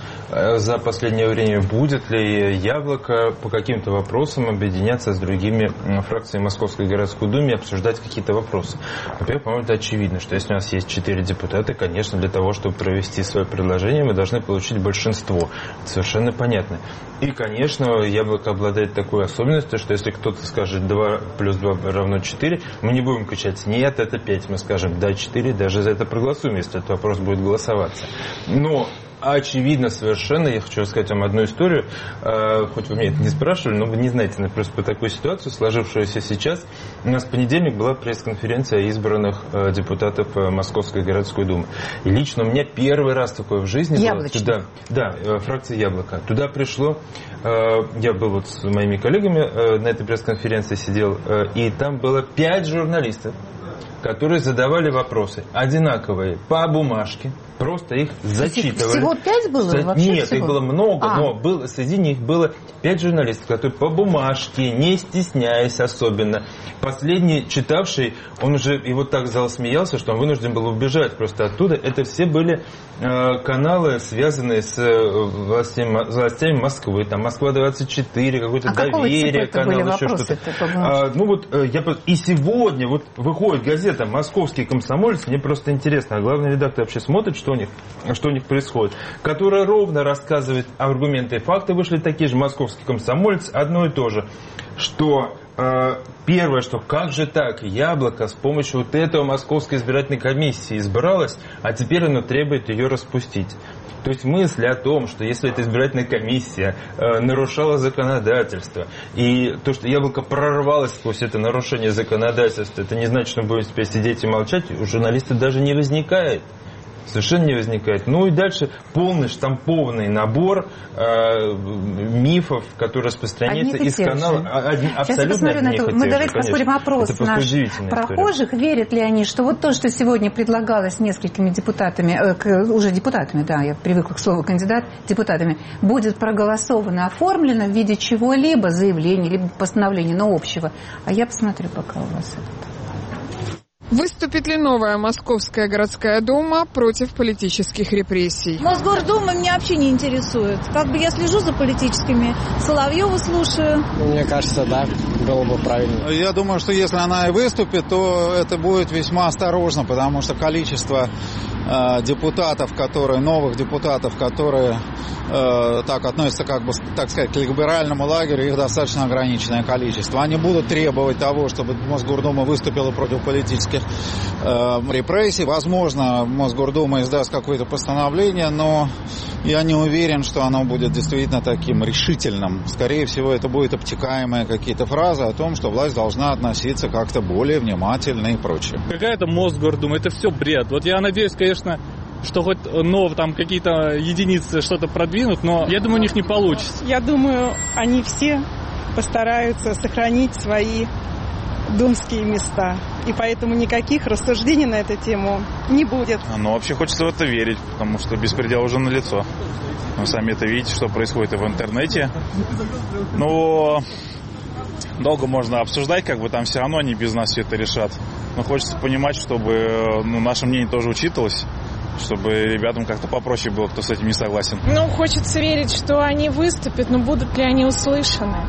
C: за последнее время, будет ли Яблоко по каким-то вопросам объединяться с другими фракциями Московской городской думы и обсуждать какие-то вопросы. Во-первых, по-моему, это очевидно, что если у нас есть четыре депутата, конечно, для того, чтобы провести свое предложение, мы должны получить большинство. Это совершенно понятно. И, конечно, Яблоко обладает такой особенностью, что если кто-то скажет два плюс два равно четыре, мы не будем кричать «нет, это пять», мы скажем «да, четыре», даже за это проголосуем, если этот вопрос будет голосоваться. Но очевидно совершенно, я хочу рассказать вам одну историю, э, хоть вы меня это не спрашивали, но вы не знаете, наверное, просто по такую ситуацию, сложившуюся сейчас. У нас в понедельник была пресс-конференция избранных э, депутатов э, Московской городской думы. И лично у меня первый раз такое в жизни было. Туда, да, э, фракция «Яблоко». Туда пришло, э, я был вот с моими коллегами, э, на этой пресс-конференции сидел, э, и там было пять журналистов, которые задавали вопросы одинаковые по бумажке. Просто их зачитывали.
A: Всего пять было?
C: За...
A: Вообще
C: Нет,
A: всего?
C: их было много,
A: а.
C: но было, среди них было пять журналистов, которые по бумажке, не стесняясь особенно. Последний читавший, он уже и вот так зал смеялся, что он вынужден был убежать просто оттуда. Это все были э, каналы, связанные с э, властями, властями Москвы. Там Москва двадцать четыре, какое-то
A: а
C: доверие, канал, еще что-то. А, ну вот э, я и сегодня вот выходит газета «Московский комсомолец», мне просто интересно, а главный редактор вообще смотрит, что у них, что у них происходит, которая ровно рассказывает аргументы и факты, вышли такие же, «Московский комсомолец», одно и то же, что э, первое, что как же так, Яблоко с помощью вот этого Московской избирательной комиссии избиралось, а теперь оно требует ее распустить. То есть мысль о том, что если эта избирательная комиссия э, нарушала законодательство, и то, что Яблоко прорвалось сквозь это нарушение законодательства, это не значит, что мы будем теперь сидеть и молчать, у журналистов даже не возникает. Совершенно не возникает. Ну и дальше полный штампованный набор э, мифов, которые распространяются из канала. Одни, абсолютно
A: на это. Мы давайте посмотрим опрос наш прохожих. История. Верят ли они, что вот то, что сегодня предлагалось несколькими депутатами, э, к, уже депутатами, да, я привыкла к слову кандидат, депутатами, будет проголосовано, оформлено в виде чего-либо, заявления, либо постановления, но общего. А я посмотрю пока у вас это.
I: Выступит ли новая Московская городская дума против политических репрессий?
J: Мосгордума меня вообще не интересует. Как бы я слежу за политическими, Соловьева слушаю.
K: Мне кажется, да, было бы правильно. Я думаю, что если она и выступит, то это будет весьма осторожно, потому что количество э, депутатов, которые, новых депутатов, которые э, так относятся, как бы, так сказать, к либеральному лагерю, их достаточно ограниченное количество. Они будут требовать того, чтобы Мосгордума выступила против политических э, репрессий. Возможно, Мосгордума издаст какое-то постановление, но я не уверен, что оно будет действительно таким решительным. Скорее всего, это будет обтекаемые какие-то фразы о том, что власть должна относиться как-то более внимательно и прочее.
L: Какая-то Мосгордума, это все бред. Вот я надеюсь, конечно, что хоть ну, там какие-то единицы что-то продвинут, но я думаю, у них не получится.
M: Я думаю, они все постараются сохранить свои думские места. И поэтому никаких рассуждений на эту тему не будет.
N: Ну, вообще хочется в это верить, потому что беспредел уже налицо. Вы сами это видите, что происходит и в интернете. Но долго можно обсуждать, как бы там все равно они без нас все это решат. Но хочется понимать, чтобы ну, наше мнение тоже учитывалось, чтобы ребятам как-то попроще было, кто с этим не согласен.
O: Ну, хочется верить, что они выступят, но будут ли они услышаны?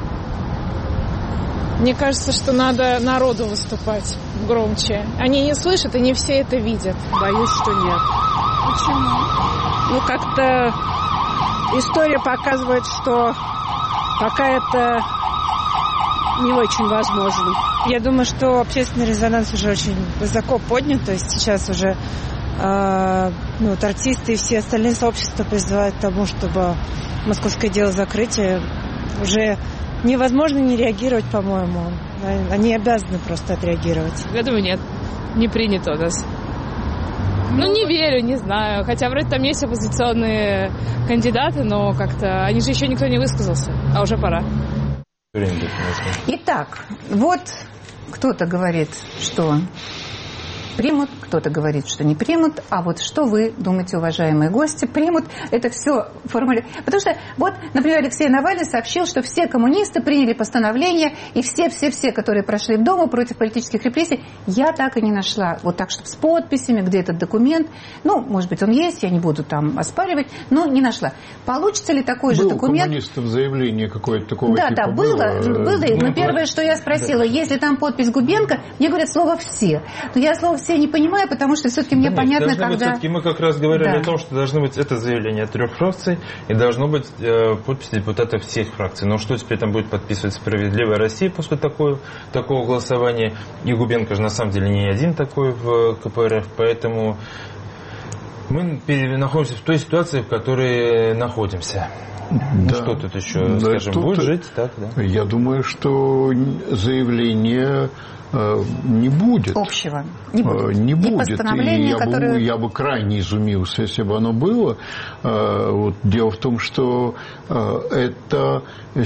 O: Мне кажется, что надо народу выступать громче. Они не слышат, и не все это видят.
P: Боюсь, что нет.
O: Почему?
P: Ну, как-то история показывает, что пока это не очень возможно.
Q: Я думаю, что общественный резонанс уже очень высоко поднят. То есть сейчас уже э, ну, вот артисты и все остальные сообщества призывают к тому, чтобы московское дело закрытия уже... Невозможно не реагировать, по-моему. Они обязаны просто отреагировать.
O: Я думаю, нет. Не принято у нас. Ну, не верю, не знаю. Хотя вроде там есть оппозиционные кандидаты, но как-то... Они же еще никто не высказался. А уже пора.
A: Итак, вот кто-то говорит, что примут, кто-то говорит, что не примут. А вот что вы думаете, уважаемые гости, примут? Это все формулировано. Потому что вот, например, Алексей Навальный сообщил, что все коммунисты приняли постановление, и все-все-все, которые прошли в Думу против политических репрессий, я так и не нашла. Вот так, чтобы с подписями, где этот документ. Ну, может быть, он есть, я не буду там оспаривать, но не нашла. Получится ли такой
B: Был
A: же документ?
B: у коммунистов заявление какое-то такого
A: да,
B: типа
A: да, было. было, было
B: ну,
A: но первое, что я спросила, да. Если там подпись Губенко, мне говорят слово «все». Но я слово «все» не понимаю, потому что все-таки мне да понятно,
C: нет,
A: когда...
C: Быть, все-таки мы как раз говорили
A: да.
C: о том, что должно быть это заявление от трех фракций, и должно быть э, подпись депутатов всех фракций. Но что теперь там будет подписывать «Справедливая Россия» после такого, такого голосования? И Губенко же на самом деле не один такой в ка пэ эр эф, поэтому... Мы находимся в той ситуации, в которой находимся. Да. Ну что тут еще, да, скажем, тут будет жить так, да?
B: Я думаю, что заявление э, не будет.
A: Общего. Не будет.
B: Не будет.
A: И постановление,
B: и я,
A: которое...
B: бы, я бы крайне изумился, если бы оно было. Э, вот, дело в том, что э, это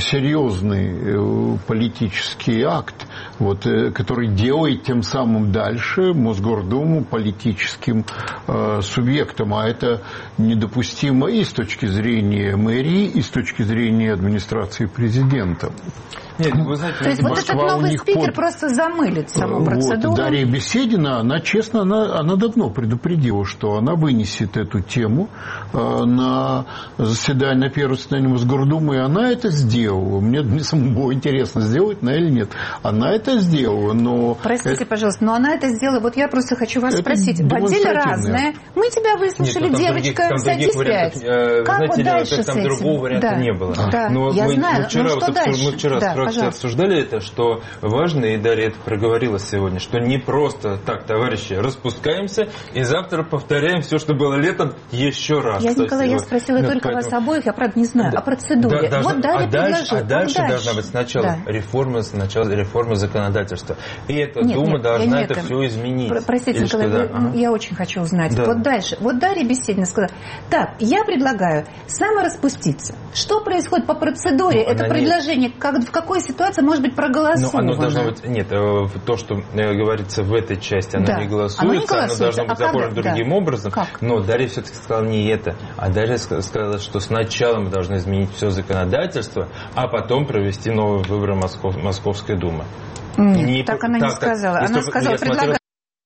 B: серьезный э, политический акт, вот, э, который делает тем самым дальше Мосгордуму политическим э, субъектом. А это недопустимо и с точки зрения мэрии, и с точки зрения администрации президента.
C: Нет, вы знаете,
A: то есть вот этот новый спикер под... просто замылит саму вот, процедуру.
B: Дарья Беседина, она честно, она, она давно предупредила, что она вынесет эту тему э, на заседание, на первое заседание Мосгордумы, и она это сделала. Мне, мне самому было интересно, сделать она или нет. Она это сделала, но...
A: Простите,
B: это...
A: пожалуйста, но она это сделала. Вот я просто хочу вас это спросить. В отделе разное. Мы тебя выслушали, нет, девочка, других, садись пять.
C: Э,
A: как
C: знаете,
A: вот дальше
C: как, там
A: с этим?
C: другого варианта
A: да.
C: не было.
A: Да,
C: но
A: я
C: мы,
A: знаю.
C: Мы вчера,
A: ну, что
C: вот,
A: дальше?
C: мы вчера
A: да,
C: с фракцией обсуждали это, что важно, и Дарья это проговорила сегодня, что не просто так, товарищи, распускаемся и завтра повторяем все, что было летом, еще раз.
A: Я, Николай, я спросила ну, только поэтому... вас обоих, я правда не знаю, да. о процедуре.
C: Да,
A: вот
C: должна...
A: Дарья
C: а дальше, а дальше,
A: дальше
C: должна быть сначала да. реформа, сначала реформа законодательства. И эта
A: нет,
C: Дума
A: нет,
C: должна это
A: этом.
C: все изменить.
A: Простите,
C: Или
A: Николай, вы,
C: ага.
A: я очень хочу узнать.
C: Да.
A: Вот дальше. Вот Дарья Беседина сказала, так, я предлагаю самораспуститься. Что происходит по процедуре?
C: Ну,
A: это предложение, не... как, в какой ситуации может быть проголосовано?
C: Ну, оно должно быть... Нет, то, что говорится в этой части, оно
A: да.
C: не голосуется,
A: оно, не
C: голосуется. Оно должно быть а оформлено другим да. образом.
A: Как?
C: Но Дарья все-таки сказала не это. А Дарья сказала, что сначала мы должны изменить все законодательство, а потом провести новые выборы Москов... Московской Думы.
A: Нет, не... так она так, не сказала.
C: Так,
A: она сказала, предлагаю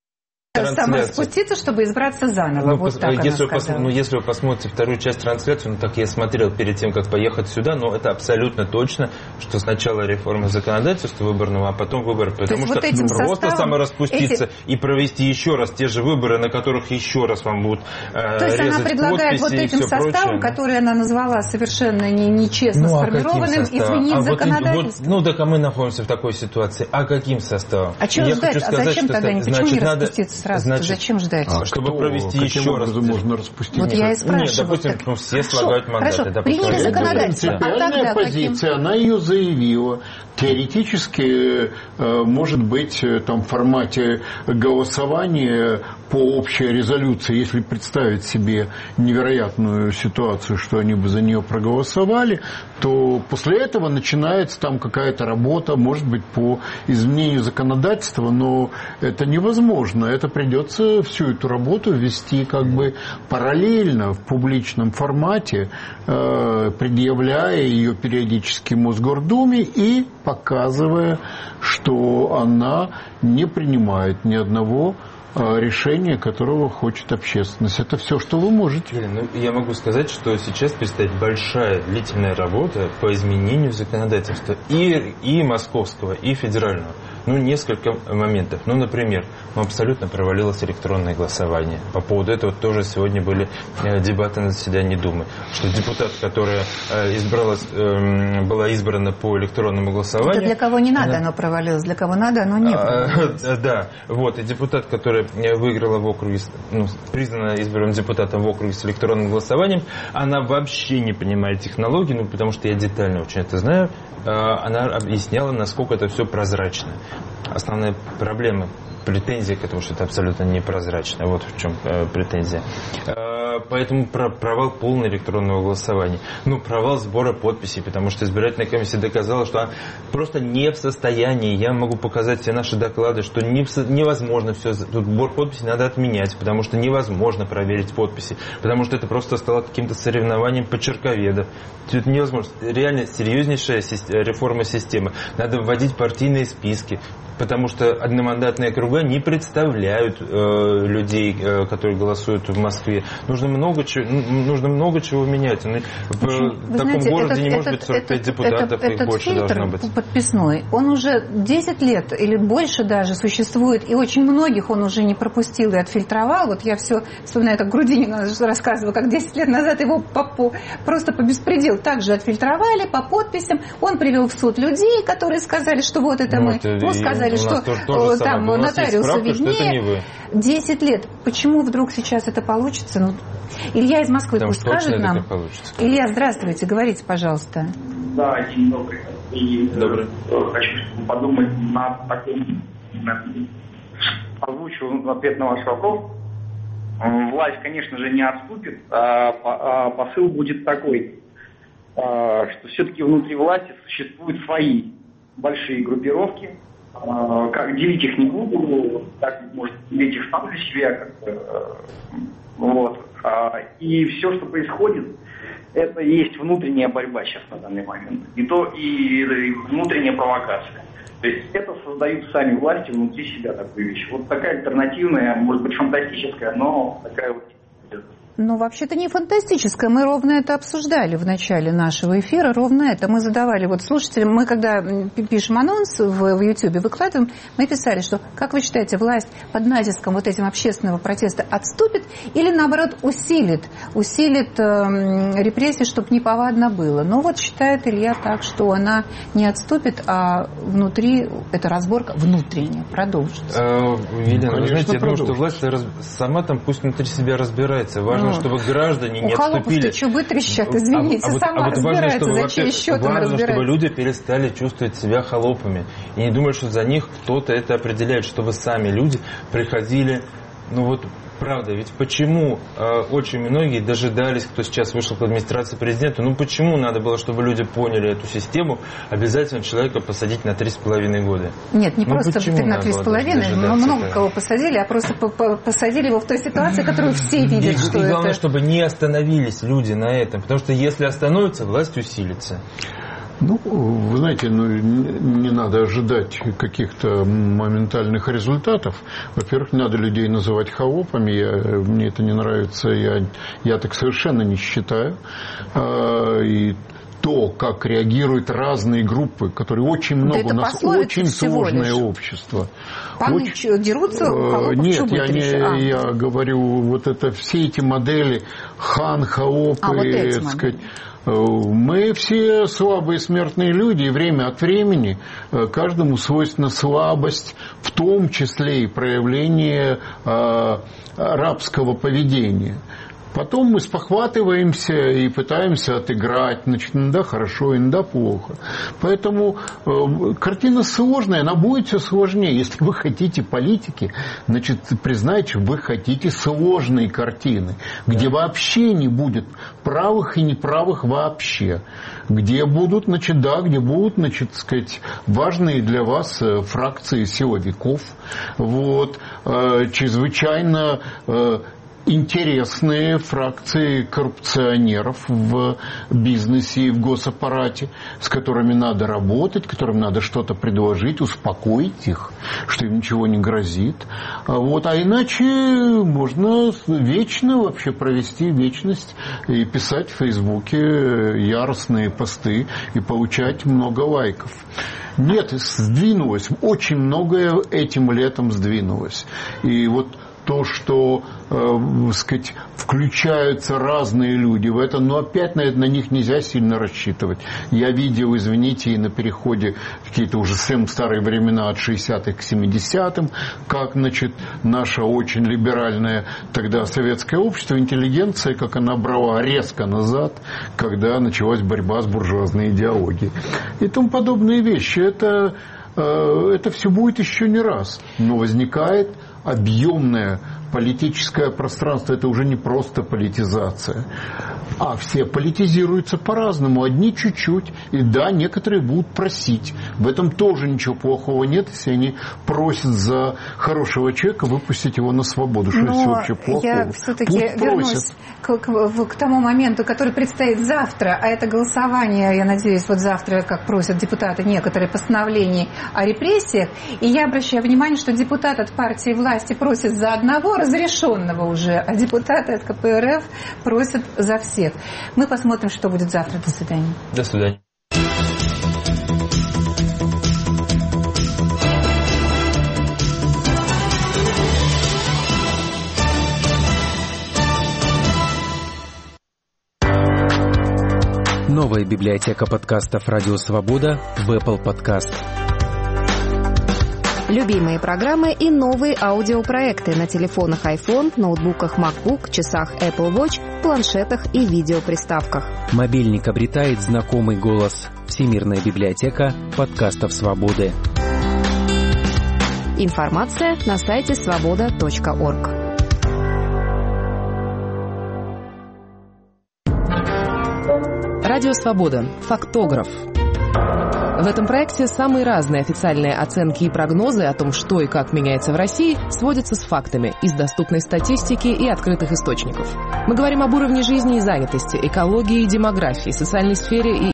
A: самораспуститься, чтобы избраться заново.
C: Ну,
A: вот так
C: если,
A: она
C: вы пос... ну, если вы посмотрите вторую часть трансляции, ну так я смотрел перед тем, как поехать сюда, но это абсолютно точно, что сначала реформа законодательства выборного, а потом выборы. Потому что вот ну, просто составом... самораспуститься эти... и провести еще раз те же выборы, на которых еще раз вам будут э,
A: То есть она предлагает вот этим составом,
C: прочее.
A: который она назвала совершенно не, нечестно ну, сформированным, а изменить
C: а
A: законодательство.
C: Вот, вот, ну так а мы находимся в такой ситуации. А каким составом?
A: А чего ждать? А
C: сказать,
A: зачем тогда?
C: Значит,
A: Почему не
C: надо...
A: распуститься сразу?
C: Значит,
A: зачем ждать?
B: А
C: чтобы
B: кто,
C: провести еще раз.
B: Можно распустить?
A: Вот я и спрашиваю.
C: Нет, допустим, ну, все слагают мандаты.
A: Хорошо,
C: да,
A: приняли законодательство.
B: А принципиальная позиция, каким? Она ее заявила. Теоретически, может быть, там, в формате голосования по общей резолюции, если представить себе невероятную ситуацию, что они бы за нее проголосовали, то после этого начинается там какая-то работа, может быть, по изменению законодательства, но это невозможно. Это придется всю эту работу вести как бы параллельно в публичном формате, предъявляя ее периодически Мосгордуме и показывая, что она не принимает ни одного решение, которого хочет общественность. Это все, что вы можете.
C: Ну, я могу сказать, что сейчас предстоит большая длительная работа по изменению законодательства и, и московского, и федерального. Ну, несколько моментов. Ну, например, ну, абсолютно провалилось электронное голосование. По поводу этого тоже сегодня были э, дебаты на заседании Думы. Что депутат, которая э, избралась, э, была избрана по электронному голосованию...
A: Это для кого не надо, она... оно провалилось. Для кого надо, оно не провалилось.
C: А, да, вот. И депутат, которая выиграла в округе, ну, признана избранным депутатом в округе с электронным голосованием, она вообще не понимает технологии, ну, потому что я детально очень это знаю. Она объясняла, насколько это все прозрачно. Основная проблема, претензия к этому, что это абсолютно непрозрачно. Вот в чем э, претензия. Э, Поэтому провал полный электронного голосования. Ну, провал сбора подписей, потому что избирательная комиссия доказала, что она просто не в состоянии. Я могу показать все наши доклады, что не в, невозможно все. Тут сбор подписей надо отменять, потому что невозможно проверить подписи. Потому что это просто стало каким-то соревнованием почерковедов. Это невозможно. Реально серьезнейшая реформа системы. Надо вводить партийные списки. Потому что одномандатные округа не представляют э, людей, э, которые голосуют в Москве. Нужно много чего, нужно много чего менять. В
A: Вы
C: таком
A: знаете,
C: городе
A: этот,
C: не может
A: этот,
C: быть сорок пять
A: этот,
C: депутатов,
A: этот,
C: их
A: этот
C: больше должно быть.
A: Подписной, он уже десять лет или больше даже существует, и очень многих он уже не пропустил и отфильтровал. Вот я все вспоминаю, как Грудинина рассказывала, как десять лет назад его по, по, просто по беспределу также отфильтровали по подписям. Он привел в суд людей, которые сказали, что вот это ну, мы. Это ну, сказали, что тоже там нотариусы виднее. Десять лет. Почему вдруг сейчас это получится? Ну, Илья из Москвы пусть скажет нам. Илья, здравствуйте, говорите, пожалуйста.
R: Да, день добрый. И
C: добрый.
R: Хочу подумать над таким... Озвучу ответ на ваш вопрос. Власть, конечно же, не отступит, а посыл будет такой, что все-таки внутри власти существуют свои большие группировки. Как делить их не буду, так, может, делить их сам для себя как-то. Вот. И все, что происходит, это и есть внутренняя борьба сейчас на данный момент. И то, и внутренняя провокация. То есть это создают сами власти внутри себя такую вещь. Вот такая альтернативная, может быть, фантастическая, но такая вот.
A: Ну, вообще-то не фантастическое. Мы ровно это обсуждали в начале нашего эфира. Ровно это мы задавали вот слушателям. Мы, когда пишем анонс в Ютьюбе, выкладываем, мы писали, что, как вы считаете, власть под натиском вот этим общественного протеста отступит или, наоборот, усилит, усилит э, репрессии, чтобы неповадно было? Но вот считает Илья так, что она не отступит, а внутри, эта разборка внутренняя продолжится.
C: Елена, вы знаете, я думаю, что власть сама там пусть внутри себя разбирается. Важно, чтобы граждане не отступили.
A: У чубы трещат, извините, а, а сама а вот разбирается, важно, за чей счет она разбирается.
C: Важно, чтобы люди перестали чувствовать себя холопами. И не думать, что за них кто-то это определяет, чтобы сами люди приходили, ну вот, правда, ведь почему э, очень многие дожидались, кто сейчас вышел к администрации президента, ну почему надо было, чтобы люди поняли эту систему, обязательно человека посадить на три с половиной года?
A: Нет, не
C: ну,
A: просто на три с половиной, но много кого посадили, а просто посадили его в той ситуации, которую все видят, и, что
C: и
A: это...
C: главное, чтобы не остановились люди на этом, потому что если остановятся, власть усилится.
B: Ну, вы знаете, ну, не надо ожидать каких-то моментальных результатов. Во-первых, не надо людей называть холопами. Я, мне это не нравится. Я, я так совершенно не считаю. И то, как реагируют разные группы, которые очень много, да у нас очень сложное общество.
A: Паны очень... дерутся, холопов
B: Нет, я, не, а. я говорю, вот это все эти модели хан, холопы,
A: а, вот
B: так сказать. Мы все слабые смертные люди, и время от времени каждому свойственна слабость, в том числе и проявление э, рабского поведения. Потом мы спохватываемся и пытаемся отыграть, значит, иногда хорошо, иногда плохо. Поэтому э, картина сложная, она будет все сложнее. Если вы хотите политики, значит, признайте, вы хотите сложные картины, где вообще не будет правых и неправых вообще. Где будут, значит, да, где будут, значит, сказать, важные для вас фракции силовиков, вот, э, чрезвычайно э, интересные фракции коррупционеров в бизнесе и в госаппарате, с которыми надо работать, которым надо что-то предложить, успокоить их, что им ничего не грозит. Вот. А иначе можно вечно вообще провести вечность и писать в Фейсбуке яростные посты и получать много лайков. Нет, сдвинулось. Очень многое этим летом сдвинулось. И вот то, что, э, сказать, включаются разные люди в это, но опять на, на них нельзя сильно рассчитывать. Я видел, извините, и на переходе какие-то уже совсем старые времена от шестидесятых к семидесятым, как, значит, наше очень либеральное тогда советское общество, интеллигенция, как она брала резко назад, когда началась борьба с буржуазной идеологией. И тому подобные вещи. Это, э, это все будет еще не раз. Но возникает объемная политическое пространство – это уже не просто политизация, а все политизируются по-разному, одни чуть-чуть, и да, некоторые будут просить. В этом тоже ничего плохого нет, если они просят за хорошего человека выпустить его на свободу. Что здесь вообще плохого?
A: Я все-таки вернусь к, к, к тому моменту, который предстоит завтра, а это голосование, я надеюсь, вот завтра, как просят депутаты, некоторые постановления о репрессиях, и я обращаю внимание, что депутат от партии власти просит за одного разрешенного уже, а депутаты от ка пэ эр эф просят за всех. Мы посмотрим, что будет завтра. До свидания.
C: До свидания.
S: Новая библиотека подкастов «Радио Свобода» в Apple Podcast.
T: Любимые программы и новые аудиопроекты на телефонах iPhone, ноутбуках MacBook, часах Apple Watch, планшетах и видеоприставках.
S: Мобильник обретает знакомый голос. Всемирная библиотека подкастов «Свободы».
T: Информация на сайте свобода точка орг.
U: Радио Свобода. Фактограф. В этом проекте самые разные официальные оценки и прогнозы о том, что и как меняется в России, сводятся с фактами из доступной статистики и открытых источников. Мы говорим об уровне жизни и занятости, экологии и демографии, социальной сфере и